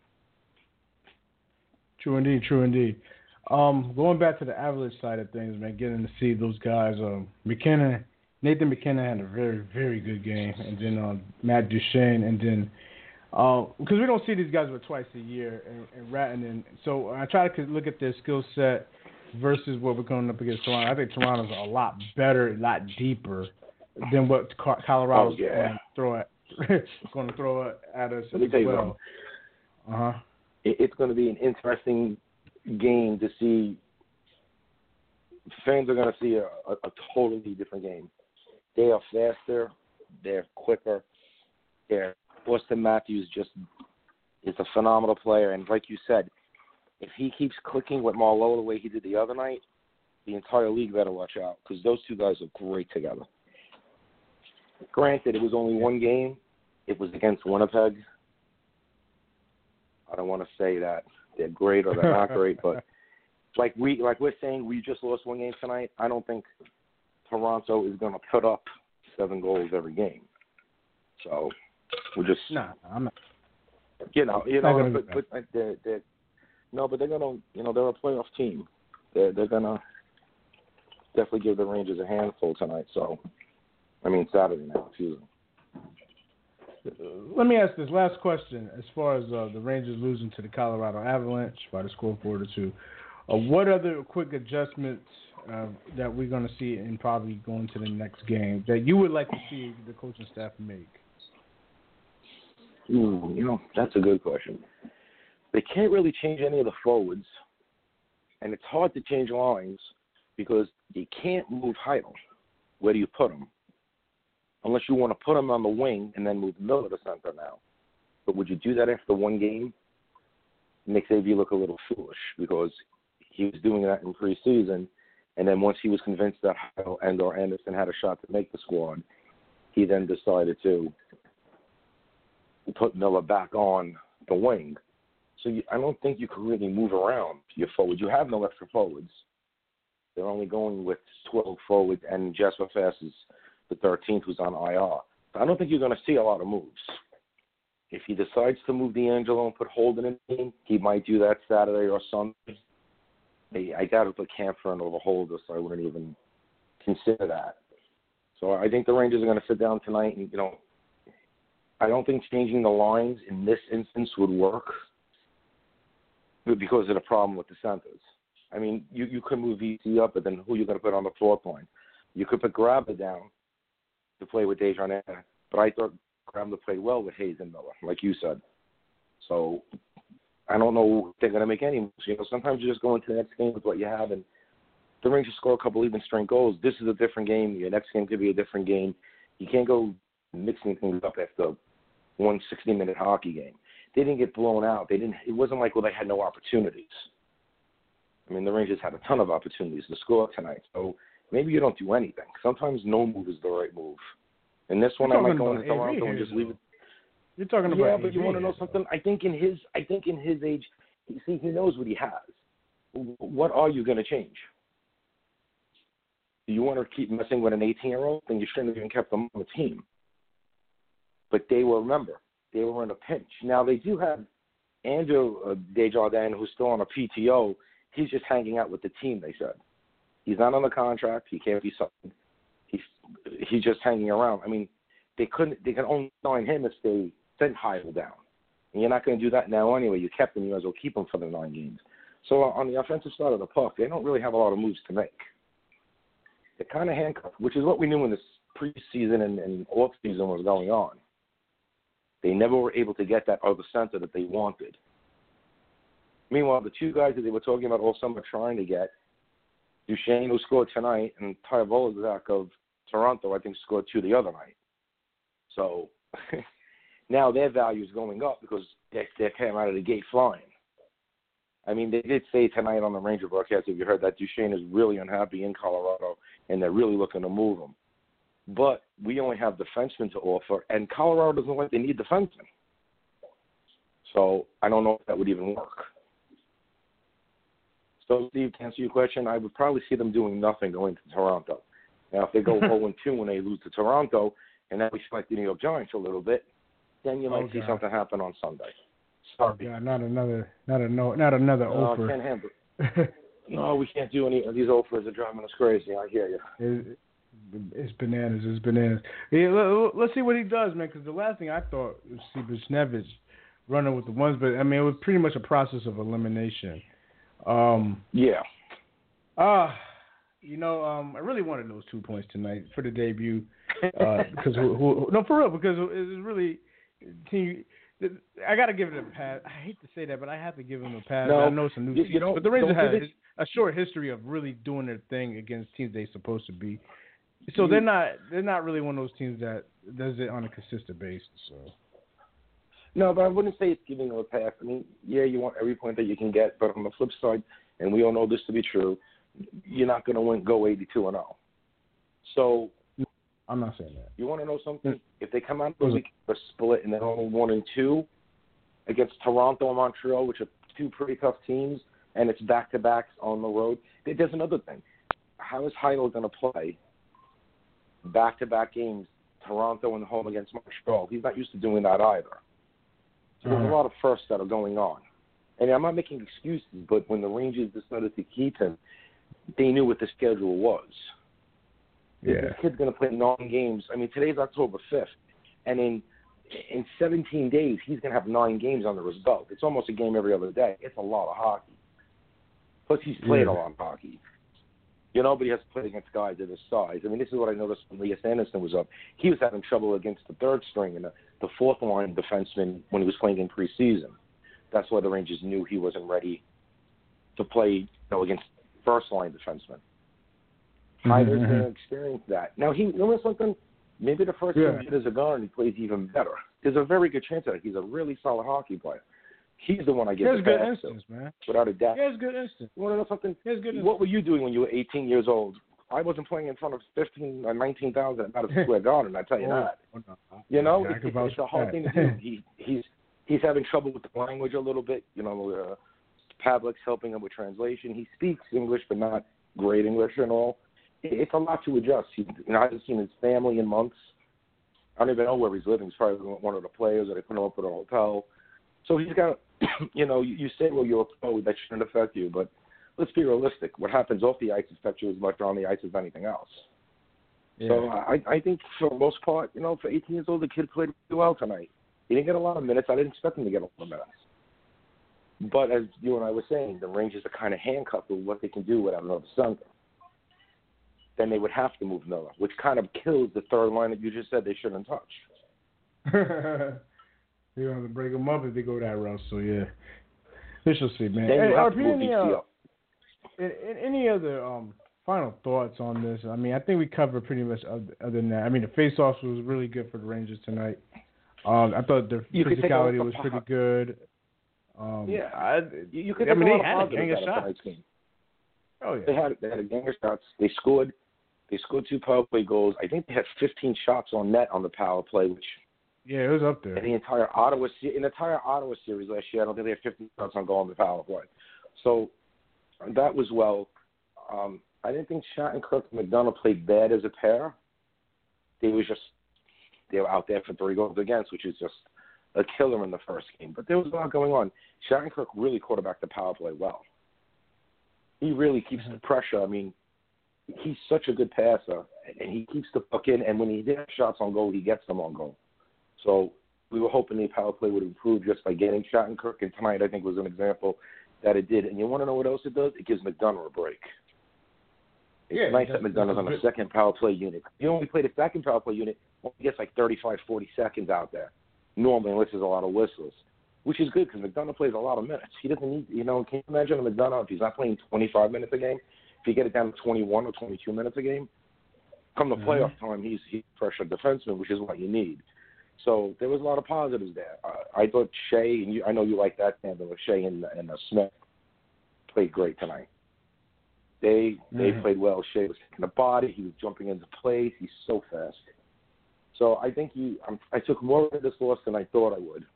Speaker 3: True indeed, true indeed. Um, going back to the Avalanche side of things, man, getting to see those guys, um, McKinnon, Nathan McKinnon had a very, very good game, and then uh, Matt Duchene, and then because uh, we don't see these guys but twice a year, and, and Ratton, so I try to look at their skill set versus what we're going up against Toronto. I think Toronto's a lot better, a lot deeper than what Colorado's
Speaker 4: oh, yeah.
Speaker 3: going to throw at going to throw at us
Speaker 4: Let me
Speaker 3: as
Speaker 4: tell you
Speaker 3: well. Uh huh.
Speaker 4: It, it's going to be an interesting game to see. Fans are going to see a, a, a totally different game. They are faster. They're quicker. They're Austin Matthews just is a phenomenal player, and like you said, if he keeps clicking with Marlowe the way he did the other night, the entire league better watch out because those two guys are great together. Granted, it was only one game. It was against Winnipeg. I don't want to say that they're great or they're not great, but like we like we're saying, we just lost one game tonight. I don't think Toronto is going to put up seven goals every game. So we're just
Speaker 3: no, I'm not.
Speaker 4: You know, you
Speaker 3: Not
Speaker 4: know, but, but they're, they're no, but they're gonna, you know, they're a playoff team. They're they're gonna definitely give the Rangers a handful tonight. So, I mean Saturday now, excuse me.
Speaker 3: Let me ask this last question. As far as uh, the Rangers losing to the Colorado Avalanche by the score four to two, uh, what other quick adjustments uh, that we're going to see and probably going to the next game that you would like to see the coaching staff make?
Speaker 4: Ooh, you know, that's a good question. They can't really change any of the forwards, and it's hard to change lines because you can't move Heidel. Where do you put him? Unless you want to put him on the wing and then move Miller to center now. But would you do that after one game? It makes A V look a little foolish because he was doing that in preseason, and then once he was convinced that Heidel and or Anderson had a shot to make the squad, he then decided to put Miller back on the wing. So you, I don't think you can really move around your forwards. You have no extra forwards. They're only going with twelve forwards, and Jesper Fast is the thirteenth who's on I R. So I don't think you're going to see a lot of moves. If he decides to move D'Angelo and put Holden in the team, he might do that Saturday or Sunday. I got to put Kampfer over Holder, so I wouldn't even consider that. So I think the Rangers are going to sit down tonight and, you know, I don't think changing the lines in this instance would work because of the problem with the centers. I mean, you, you could move V C up, but then who are you going to put on the fourth line? You could put Grabber down to play with Desjardins, but I thought Grabber played well with Hayes and Miller, like you said. So I don't know if they're going to make any moves. You know, sometimes you just go into the next game with what you have, and the Rangers score a couple even strength goals. This is a different game. Your next game could be a different game. You can't go mixing things up after one sixty-minute hockey game. They didn't get blown out. They didn't. It wasn't like, well, they had no opportunities. I mean, the Rangers had a ton of opportunities to score tonight. So maybe you don't do anything. Sometimes no move is the right move. And this one, I might go into Toronto and just leave it.
Speaker 3: You're talking about
Speaker 4: yeah, but you want to know something? I think in his, I think in his age, you see, he knows what he has. What are you going to change? Do you want to keep messing with an eighteen-year-old? Then you shouldn't have even kept them on the team. But they will remember. They were in a pinch. Now, they do have Andrew uh, Desjardins, who's still on a P T O. He's just hanging out with the team, they said. He's not on the contract. He can't be signed. He's, he's just hanging around. I mean, they couldn't. They can only sign him if they sent Heidel down. And you're not going to do that now anyway. You kept him. You might as well keep him for the nine games. So uh, on the offensive side of the puck, they don't really have a lot of moves to make. They're kind of handcuffed, which is what we knew when this preseason and, and off-season was going on. They never were able to get that other center that they wanted. Meanwhile, the two guys that they were talking about all summer trying to get, Duchene, who scored tonight, and Ty Volozak of Toronto, I think, scored two the other night. So now their value is going up because they, they came out of the gate flying. I mean, they did say tonight on the Ranger broadcast, if you heard that, Duchene is really unhappy in Colorado, and they're really looking to move him. But we only have defensemen to offer, and Colorado doesn't like they need defensemen. So I don't know if that would even work. So, Steve, to answer your question, I would probably see them doing nothing going to Toronto. Now, if they go oh and two when they lose to Toronto, and then we select the New York Giants a little bit, then you might oh, see God. something happen on Sunday. Sorry.
Speaker 3: Oh, God, not another, not a no, not another
Speaker 4: no,
Speaker 3: offer.
Speaker 4: I can't handle it. No, we can't do any of these offers. Are driving us crazy. I hear you.
Speaker 3: Is, it's bananas. It's bananas. Yeah, let, let's see what he does, man. Because the last thing I thought was see Buchnevich running with the ones, but I mean it was pretty much a process of elimination. Um,
Speaker 4: yeah.
Speaker 3: Ah, uh, you know, um, I really wanted those two points tonight for the debut. Uh, because who, who, no, for real, because it's really. Team, I got to give it a pass. I hate to say that, but I have to give him a pass.
Speaker 4: No,
Speaker 3: I know it's a new
Speaker 4: you,
Speaker 3: team,
Speaker 4: you know,
Speaker 3: but the Rangers have
Speaker 4: it,
Speaker 3: a short history of really doing their thing against teams they're supposed to be. So you, they're not they're not really one of those teams that does it on a consistent basis. So.
Speaker 4: No, but I wouldn't say it's giving them a pass. I mean, yeah, you want every point that you can get, but on the flip side, and we all know this to be true, you're not going to win go eighty-two and oh. So.
Speaker 3: I'm not saying that.
Speaker 4: You want to know something? If they come out the week for split and they're only one and two against Toronto and Montreal, which are two pretty tough teams, and it's back to backs on the road, there's another thing. How is Heidel going to play back to back games, Toronto and home against Montreal? He's not used to doing that either. So there's uh-huh. a lot of firsts that are going on. And I'm not making excuses, but when the Rangers decided to keep him, they knew what the schedule was.
Speaker 3: Yeah.
Speaker 4: This kid's going to play nine games. I mean, today's October fifth, and in in seventeen days, he's going to have nine games under his belt. It's almost a game every other day. It's a lot of hockey. Plus, he's played yeah. a lot of hockey. You know, but he has to play against guys of his size. I mean, this is what I noticed when Elias Anderson was up. He was having trouble against the third string and the, the fourth line defenseman when he was playing in preseason. That's why the Rangers knew he wasn't ready to play, you know, against first line defensemen. Heidel's going to experience that. Now, he, you know something? Maybe the first
Speaker 3: yeah.
Speaker 4: time he does a gun, he plays even better. There's a very good chance that he's a really solid hockey player. He's the one I give the
Speaker 3: good
Speaker 4: pass
Speaker 3: instance,
Speaker 4: to,
Speaker 3: man.
Speaker 4: without a doubt.
Speaker 3: He has good instance.
Speaker 4: You want to know something?
Speaker 3: He has good instance.
Speaker 4: What were you doing when you were eighteen years old? I wasn't playing in front of fifteen or nineteen thousand at Madison Square Garden, I tell you
Speaker 3: oh,
Speaker 4: that.
Speaker 3: Oh, no.
Speaker 4: You know,
Speaker 3: yeah,
Speaker 4: it's, it's, it's a hard thing to do. He, he's he's having trouble with the language a little bit. You know, uh, Pavlik's helping him with translation. He speaks English, but not great English and all. It's a lot to adjust. He, you know, I haven't seen his family in months. I don't even know where he's living. He's probably one of the players, or they put him up at a hotel. So he's got, you know, you, you say, well, you're a pro, that shouldn't affect you. But let's be realistic. What happens off the ice affects you as much on the ice as anything else. Yeah. So I, I think for the most part, you know, for eighteen years old, the kid played really well tonight. He didn't get a lot of minutes. I didn't expect him to get a lot of minutes. But as you and I were saying, the Rangers are kind of handcuffed with what they can do without another center. Then they would have to move Miller, which kind of kills the third line that you just said they shouldn't touch.
Speaker 3: You don't have to break them up if they go that route. So yeah, we shall see, man.
Speaker 4: Then
Speaker 3: hey,
Speaker 4: you have
Speaker 3: R
Speaker 4: to
Speaker 3: P,
Speaker 4: move
Speaker 3: any,
Speaker 4: D C
Speaker 3: uh,
Speaker 4: up.
Speaker 3: any other um, final thoughts on this? I mean, I think we covered pretty much other, other than that. I mean, the face-offs was really good for the Rangers tonight. Um, I thought the
Speaker 4: you
Speaker 3: physicality was pretty good. Um,
Speaker 4: yeah,
Speaker 3: I,
Speaker 4: you, you could.
Speaker 3: I mean,
Speaker 4: they
Speaker 3: they had a gang of shots. Oh yeah,
Speaker 4: they had they had a gang of shots. They scored. They scored two power play goals. I think they had fifteen shots on net on the power play, which
Speaker 3: yeah, it was up there.
Speaker 4: In the entire Ottawa in the entire Ottawa series last year, I don't think they had fifteen shots on goal on the power play. So that was well. Um, I didn't think Shattenkirk and McDonough played bad as a pair. They was just they were out there for three goals against, which is just a killer in the first game. But there was a lot going on. Shattenkirk really quarterbacked the power play well. He really keeps mm-hmm. the pressure. I mean, he's such a good passer, and he keeps the puck in, and when he gets shots on goal, he gets them on goal. So we were hoping the power play would improve just by getting Shattenkirk, and tonight I think was an example that it did. And you want to know what else it does? It gives McDonough a break. It's
Speaker 3: yeah,
Speaker 4: nice that McDonough's on a second power play unit. You only play the second power play unit, well, he gets like thirty-five, forty seconds out there, normally, unless there's a lot of whistles, which is good because McDonough plays a lot of minutes. He doesn't need, you know, can you imagine a McDonough if he's not playing twenty-five minutes a game? If you get it down to twenty-one or twenty-two minutes a game, come the playoff mm-hmm. time, he's, he's a pressure defenseman, which is what you need. So there was a lot of positives there. Uh, I thought Shea, and you, I know you like that tandem with Shea and, and uh, Smith, played great tonight. They they mm-hmm. played well. Shea was kicking the body. He was jumping into place. He's so fast. So I think you, I'm, I took more of this loss than I thought I would.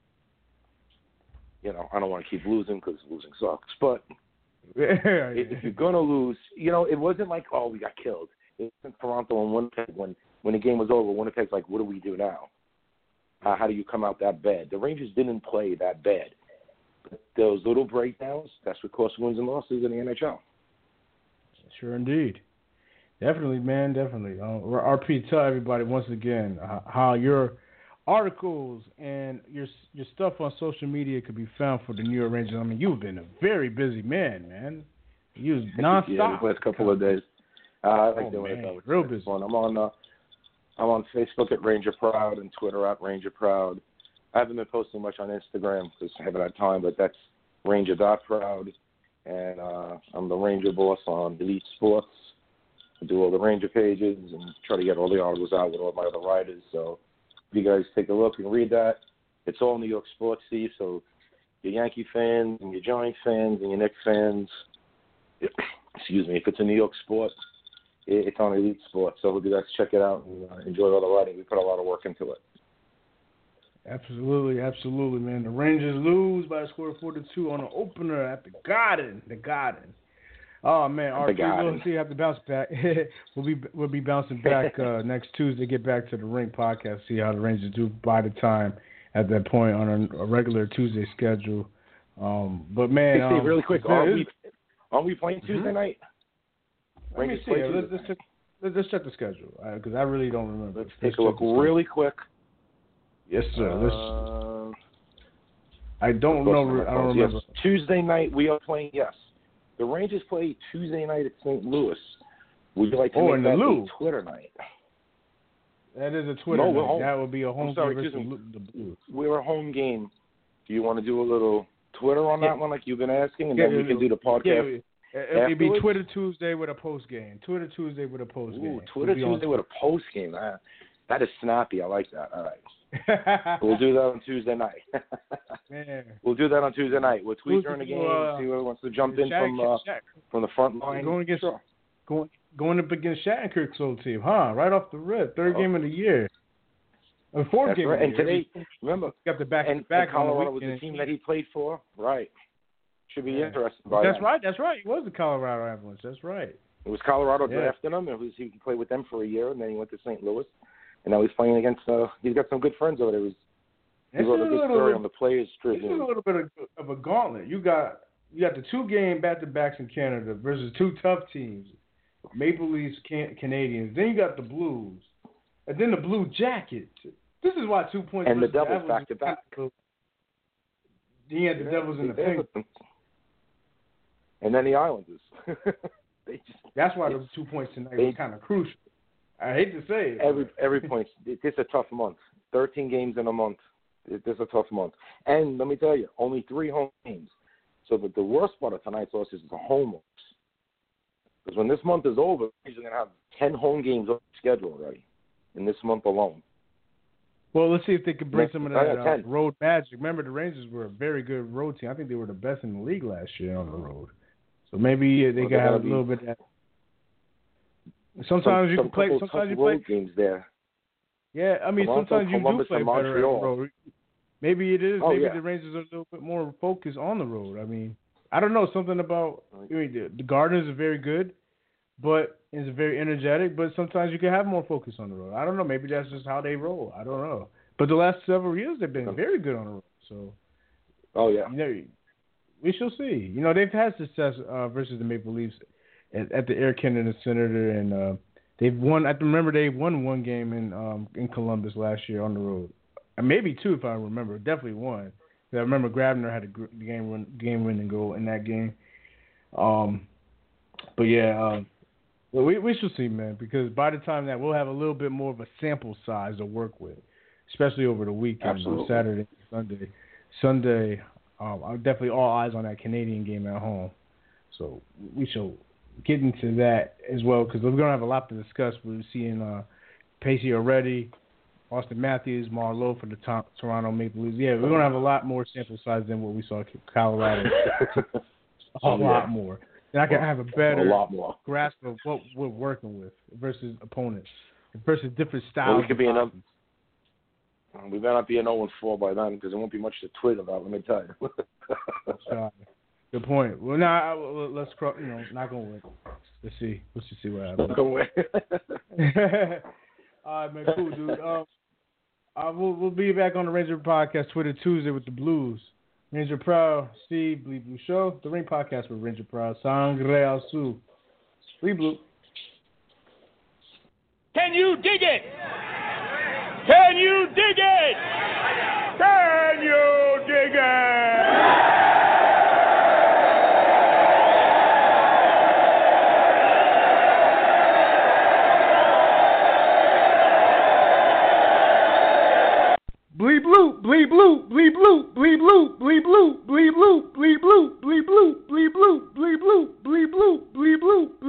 Speaker 4: You know, I don't want to keep losing because losing sucks. But if you're going to lose, you know, it wasn't like, oh, we got killed. It was in Toronto and Winnipeg when, when the game was over. Winnipeg's like, what do we do now? Uh, how do you come out that bad? The Rangers didn't play that bad. But those little breakdowns, that's what costs wins and losses in the N H L.
Speaker 3: Sure indeed. Definitely, man, definitely. Uh, R P, tell everybody once again uh, how your articles and your your stuff on social media could be found for the New York Rangers. I mean, you've been a very busy man, man. You was nonstop.
Speaker 4: Yeah, the last couple of days. Uh, I like
Speaker 3: oh,
Speaker 4: doing
Speaker 3: man.
Speaker 4: it. That
Speaker 3: Real busy.
Speaker 4: Fun. I'm on. Uh, I'm on Facebook at Ranger Proud and Twitter at Ranger Proud. I haven't been posting much on Instagram because I haven't had time, but that's Ranger Proud. And uh, I'm the Ranger boss on Elite Sports. I do all the Ranger pages and try to get all the articles out with all my other writers. So if you guys take a look and read that, it's all New York sports, Steve. So your Yankee fans and your Giants fans and your Knicks fans, excuse me, if it's a New York sport, it's on Elite Sports. So hope you guys check it out and uh, enjoy all the writing. We put a lot of work into it.
Speaker 3: Absolutely, absolutely, man. The Rangers lose by a score of four to two on an opener at the Garden. The Garden. Oh man, R P, we'll see. Have to bounce back. we'll be we'll be bouncing back uh, next Tuesday. Get back to the Rink podcast. See how the Rangers do by the time at that point on a, a regular Tuesday schedule. Um, but man,
Speaker 4: hey, Steve,
Speaker 3: um,
Speaker 4: really quick, are we are we playing Tuesday
Speaker 3: mm-hmm.
Speaker 4: night?
Speaker 3: Let me see. Let's, let's, check, let's, let's check the schedule because uh, I really don't remember.
Speaker 4: Let's, let's take a look really quick.
Speaker 3: Yes, sir.
Speaker 4: Uh,
Speaker 3: I don't know. I don't remember.
Speaker 4: Yes. Tuesday night we are playing. Yes. The Rangers play Tuesday night at Saint Louis. Would you like to
Speaker 3: oh,
Speaker 4: make
Speaker 3: in
Speaker 4: that
Speaker 3: the Lou.
Speaker 4: a Twitter night?
Speaker 3: That is a Twitter
Speaker 4: no,
Speaker 3: night.
Speaker 4: Home.
Speaker 3: That would be a home
Speaker 4: I'm sorry,
Speaker 3: game
Speaker 4: excuse me.
Speaker 3: the Blues.
Speaker 4: We're a home game. Do you want to do a little Twitter on
Speaker 3: yeah.
Speaker 4: that one like you've been asking? And
Speaker 3: yeah,
Speaker 4: then we can do the podcast
Speaker 3: yeah, It'd be Twitter Tuesday with a post game. Twitter Tuesday with a post game.
Speaker 4: Ooh, Twitter Tuesday with a post game. That, that is snappy. I like that. All right. We'll do that on Tuesday night.
Speaker 3: Man.
Speaker 4: We'll do that on Tuesday night. We'll tweet
Speaker 3: Who's
Speaker 4: during the game,
Speaker 3: uh,
Speaker 4: see who wants to jump in
Speaker 3: Shaq,
Speaker 4: from uh,
Speaker 3: Shaq.
Speaker 4: from the front line.
Speaker 3: Going against
Speaker 4: sure.
Speaker 3: going going up against Shattenkirk's old team, huh? Right off the rip, third oh. game of the year. A fourth
Speaker 4: That's
Speaker 3: game
Speaker 4: right.
Speaker 3: of
Speaker 4: And
Speaker 3: the year.
Speaker 4: today, remember,
Speaker 3: got the back
Speaker 4: and,
Speaker 3: back
Speaker 4: and Colorado
Speaker 3: on the
Speaker 4: was the team that he played for. Right. Should be yeah. interesting. By
Speaker 3: That's
Speaker 4: that.
Speaker 3: right. That's right. He was the Colorado Avalanche. That's right.
Speaker 4: It was Colorado
Speaker 3: yeah.
Speaker 4: drafting him, and he played with them for a year, and then he went to Saint Louis, and now he's playing against. Uh, he's got some good friends over there. He was, he wrote a good story on the Players Tribune.
Speaker 3: This is a little bit of, of a gauntlet. You got you got the two game back to backs in Canada versus two tough teams, Maple Leafs, can, Canadians. Then you got the Blues, and then the Blue Jackets. This is why two points.
Speaker 4: And the Devils back to back.
Speaker 3: Then you had the yeah, Devils in the pink.
Speaker 4: And then the Islanders. they just,
Speaker 3: That's why the two points tonight they, was kind of crucial. I hate to say it.
Speaker 4: Every every point. It's a tough month. Thirteen games in a month. It's a tough month. And let me tell you, only three home games. So that the worst part of tonight's loss is the home loss. Because when this month is over, you're going to have ten home games on the schedule already in this month alone.
Speaker 3: Well, let's see if they can bring some of that uh,
Speaker 4: ten.
Speaker 3: road magic. Remember, the Rangers were a very good road team. I think they were the best in the league last year on the road. So maybe they well, got a little bit of that. Sometimes
Speaker 4: some,
Speaker 3: you
Speaker 4: some
Speaker 3: can play. Sometimes you
Speaker 4: road
Speaker 3: play
Speaker 4: games there.
Speaker 3: Yeah, I mean,
Speaker 4: Toronto,
Speaker 3: sometimes you
Speaker 4: Columbus,
Speaker 3: do play better on the road. Maybe it is.
Speaker 4: Oh,
Speaker 3: Maybe
Speaker 4: yeah.
Speaker 3: the Rangers are a little bit more focused on the road. I mean, I don't know. Something about I mean, the, the Gardeners are very good, but is very energetic. But sometimes you can have more focus on the road. I don't know. Maybe that's just how they roll. I don't know. But the last several years they've been very good on the road. So.
Speaker 4: Oh yeah.
Speaker 3: You know, we shall see. You know, they've had success uh, versus the Maple Leafs at, at the Air Canada Center, and uh, they've won. I remember they won one game in um, in Columbus last year on the road, and maybe two if I remember. Definitely one. I remember Grabner had a game win, game winning goal in that game. Um, but yeah, um, well, we we shall see, man. Because by the time that we'll have a little bit more of a sample size to work with, especially over the weekend, on Saturday, Sunday, Sunday. Um, I'm definitely all eyes on that Canadian game at home. So we shall get into that as well because we're going to have a lot to discuss. We're seeing uh, Pacey already, Austin Matthews, Marleau for the top, Toronto Maple Leafs. Yeah, we're going to have a lot more sample size than what we saw in Colorado. a oh, lot yeah. more. And I can have a better
Speaker 4: a lot more.
Speaker 3: grasp of what we're working with versus opponents, versus different styles.
Speaker 4: Well, we could be in a, we better not be an oh and four by then because there won't be much to tweet about, let me tell you.
Speaker 3: uh, good point. Well, now, nah, let's, you know, not going to win. Let's see. Let's just see what happens.
Speaker 4: Not going to win.
Speaker 3: All right, man. Cool, dude. Um, uh, we'll, we'll be back on the Ranger Podcast Twitter Tuesday with the Blues. Ranger Proud, Steve, Bleed Blue Show. The Ring Podcast with Ranger Proud. Sangre Azul. Bleed Blue.
Speaker 5: Can you dig it? Can you dig it? Can you dig it?
Speaker 3: Bleed blue, bleed blue, bleed blue, bleed blue, bleed blue, bleed blue, bleed blue, bleed blue, bleed blue, bleed blue, bleed blue, bleed blue, bleed blue.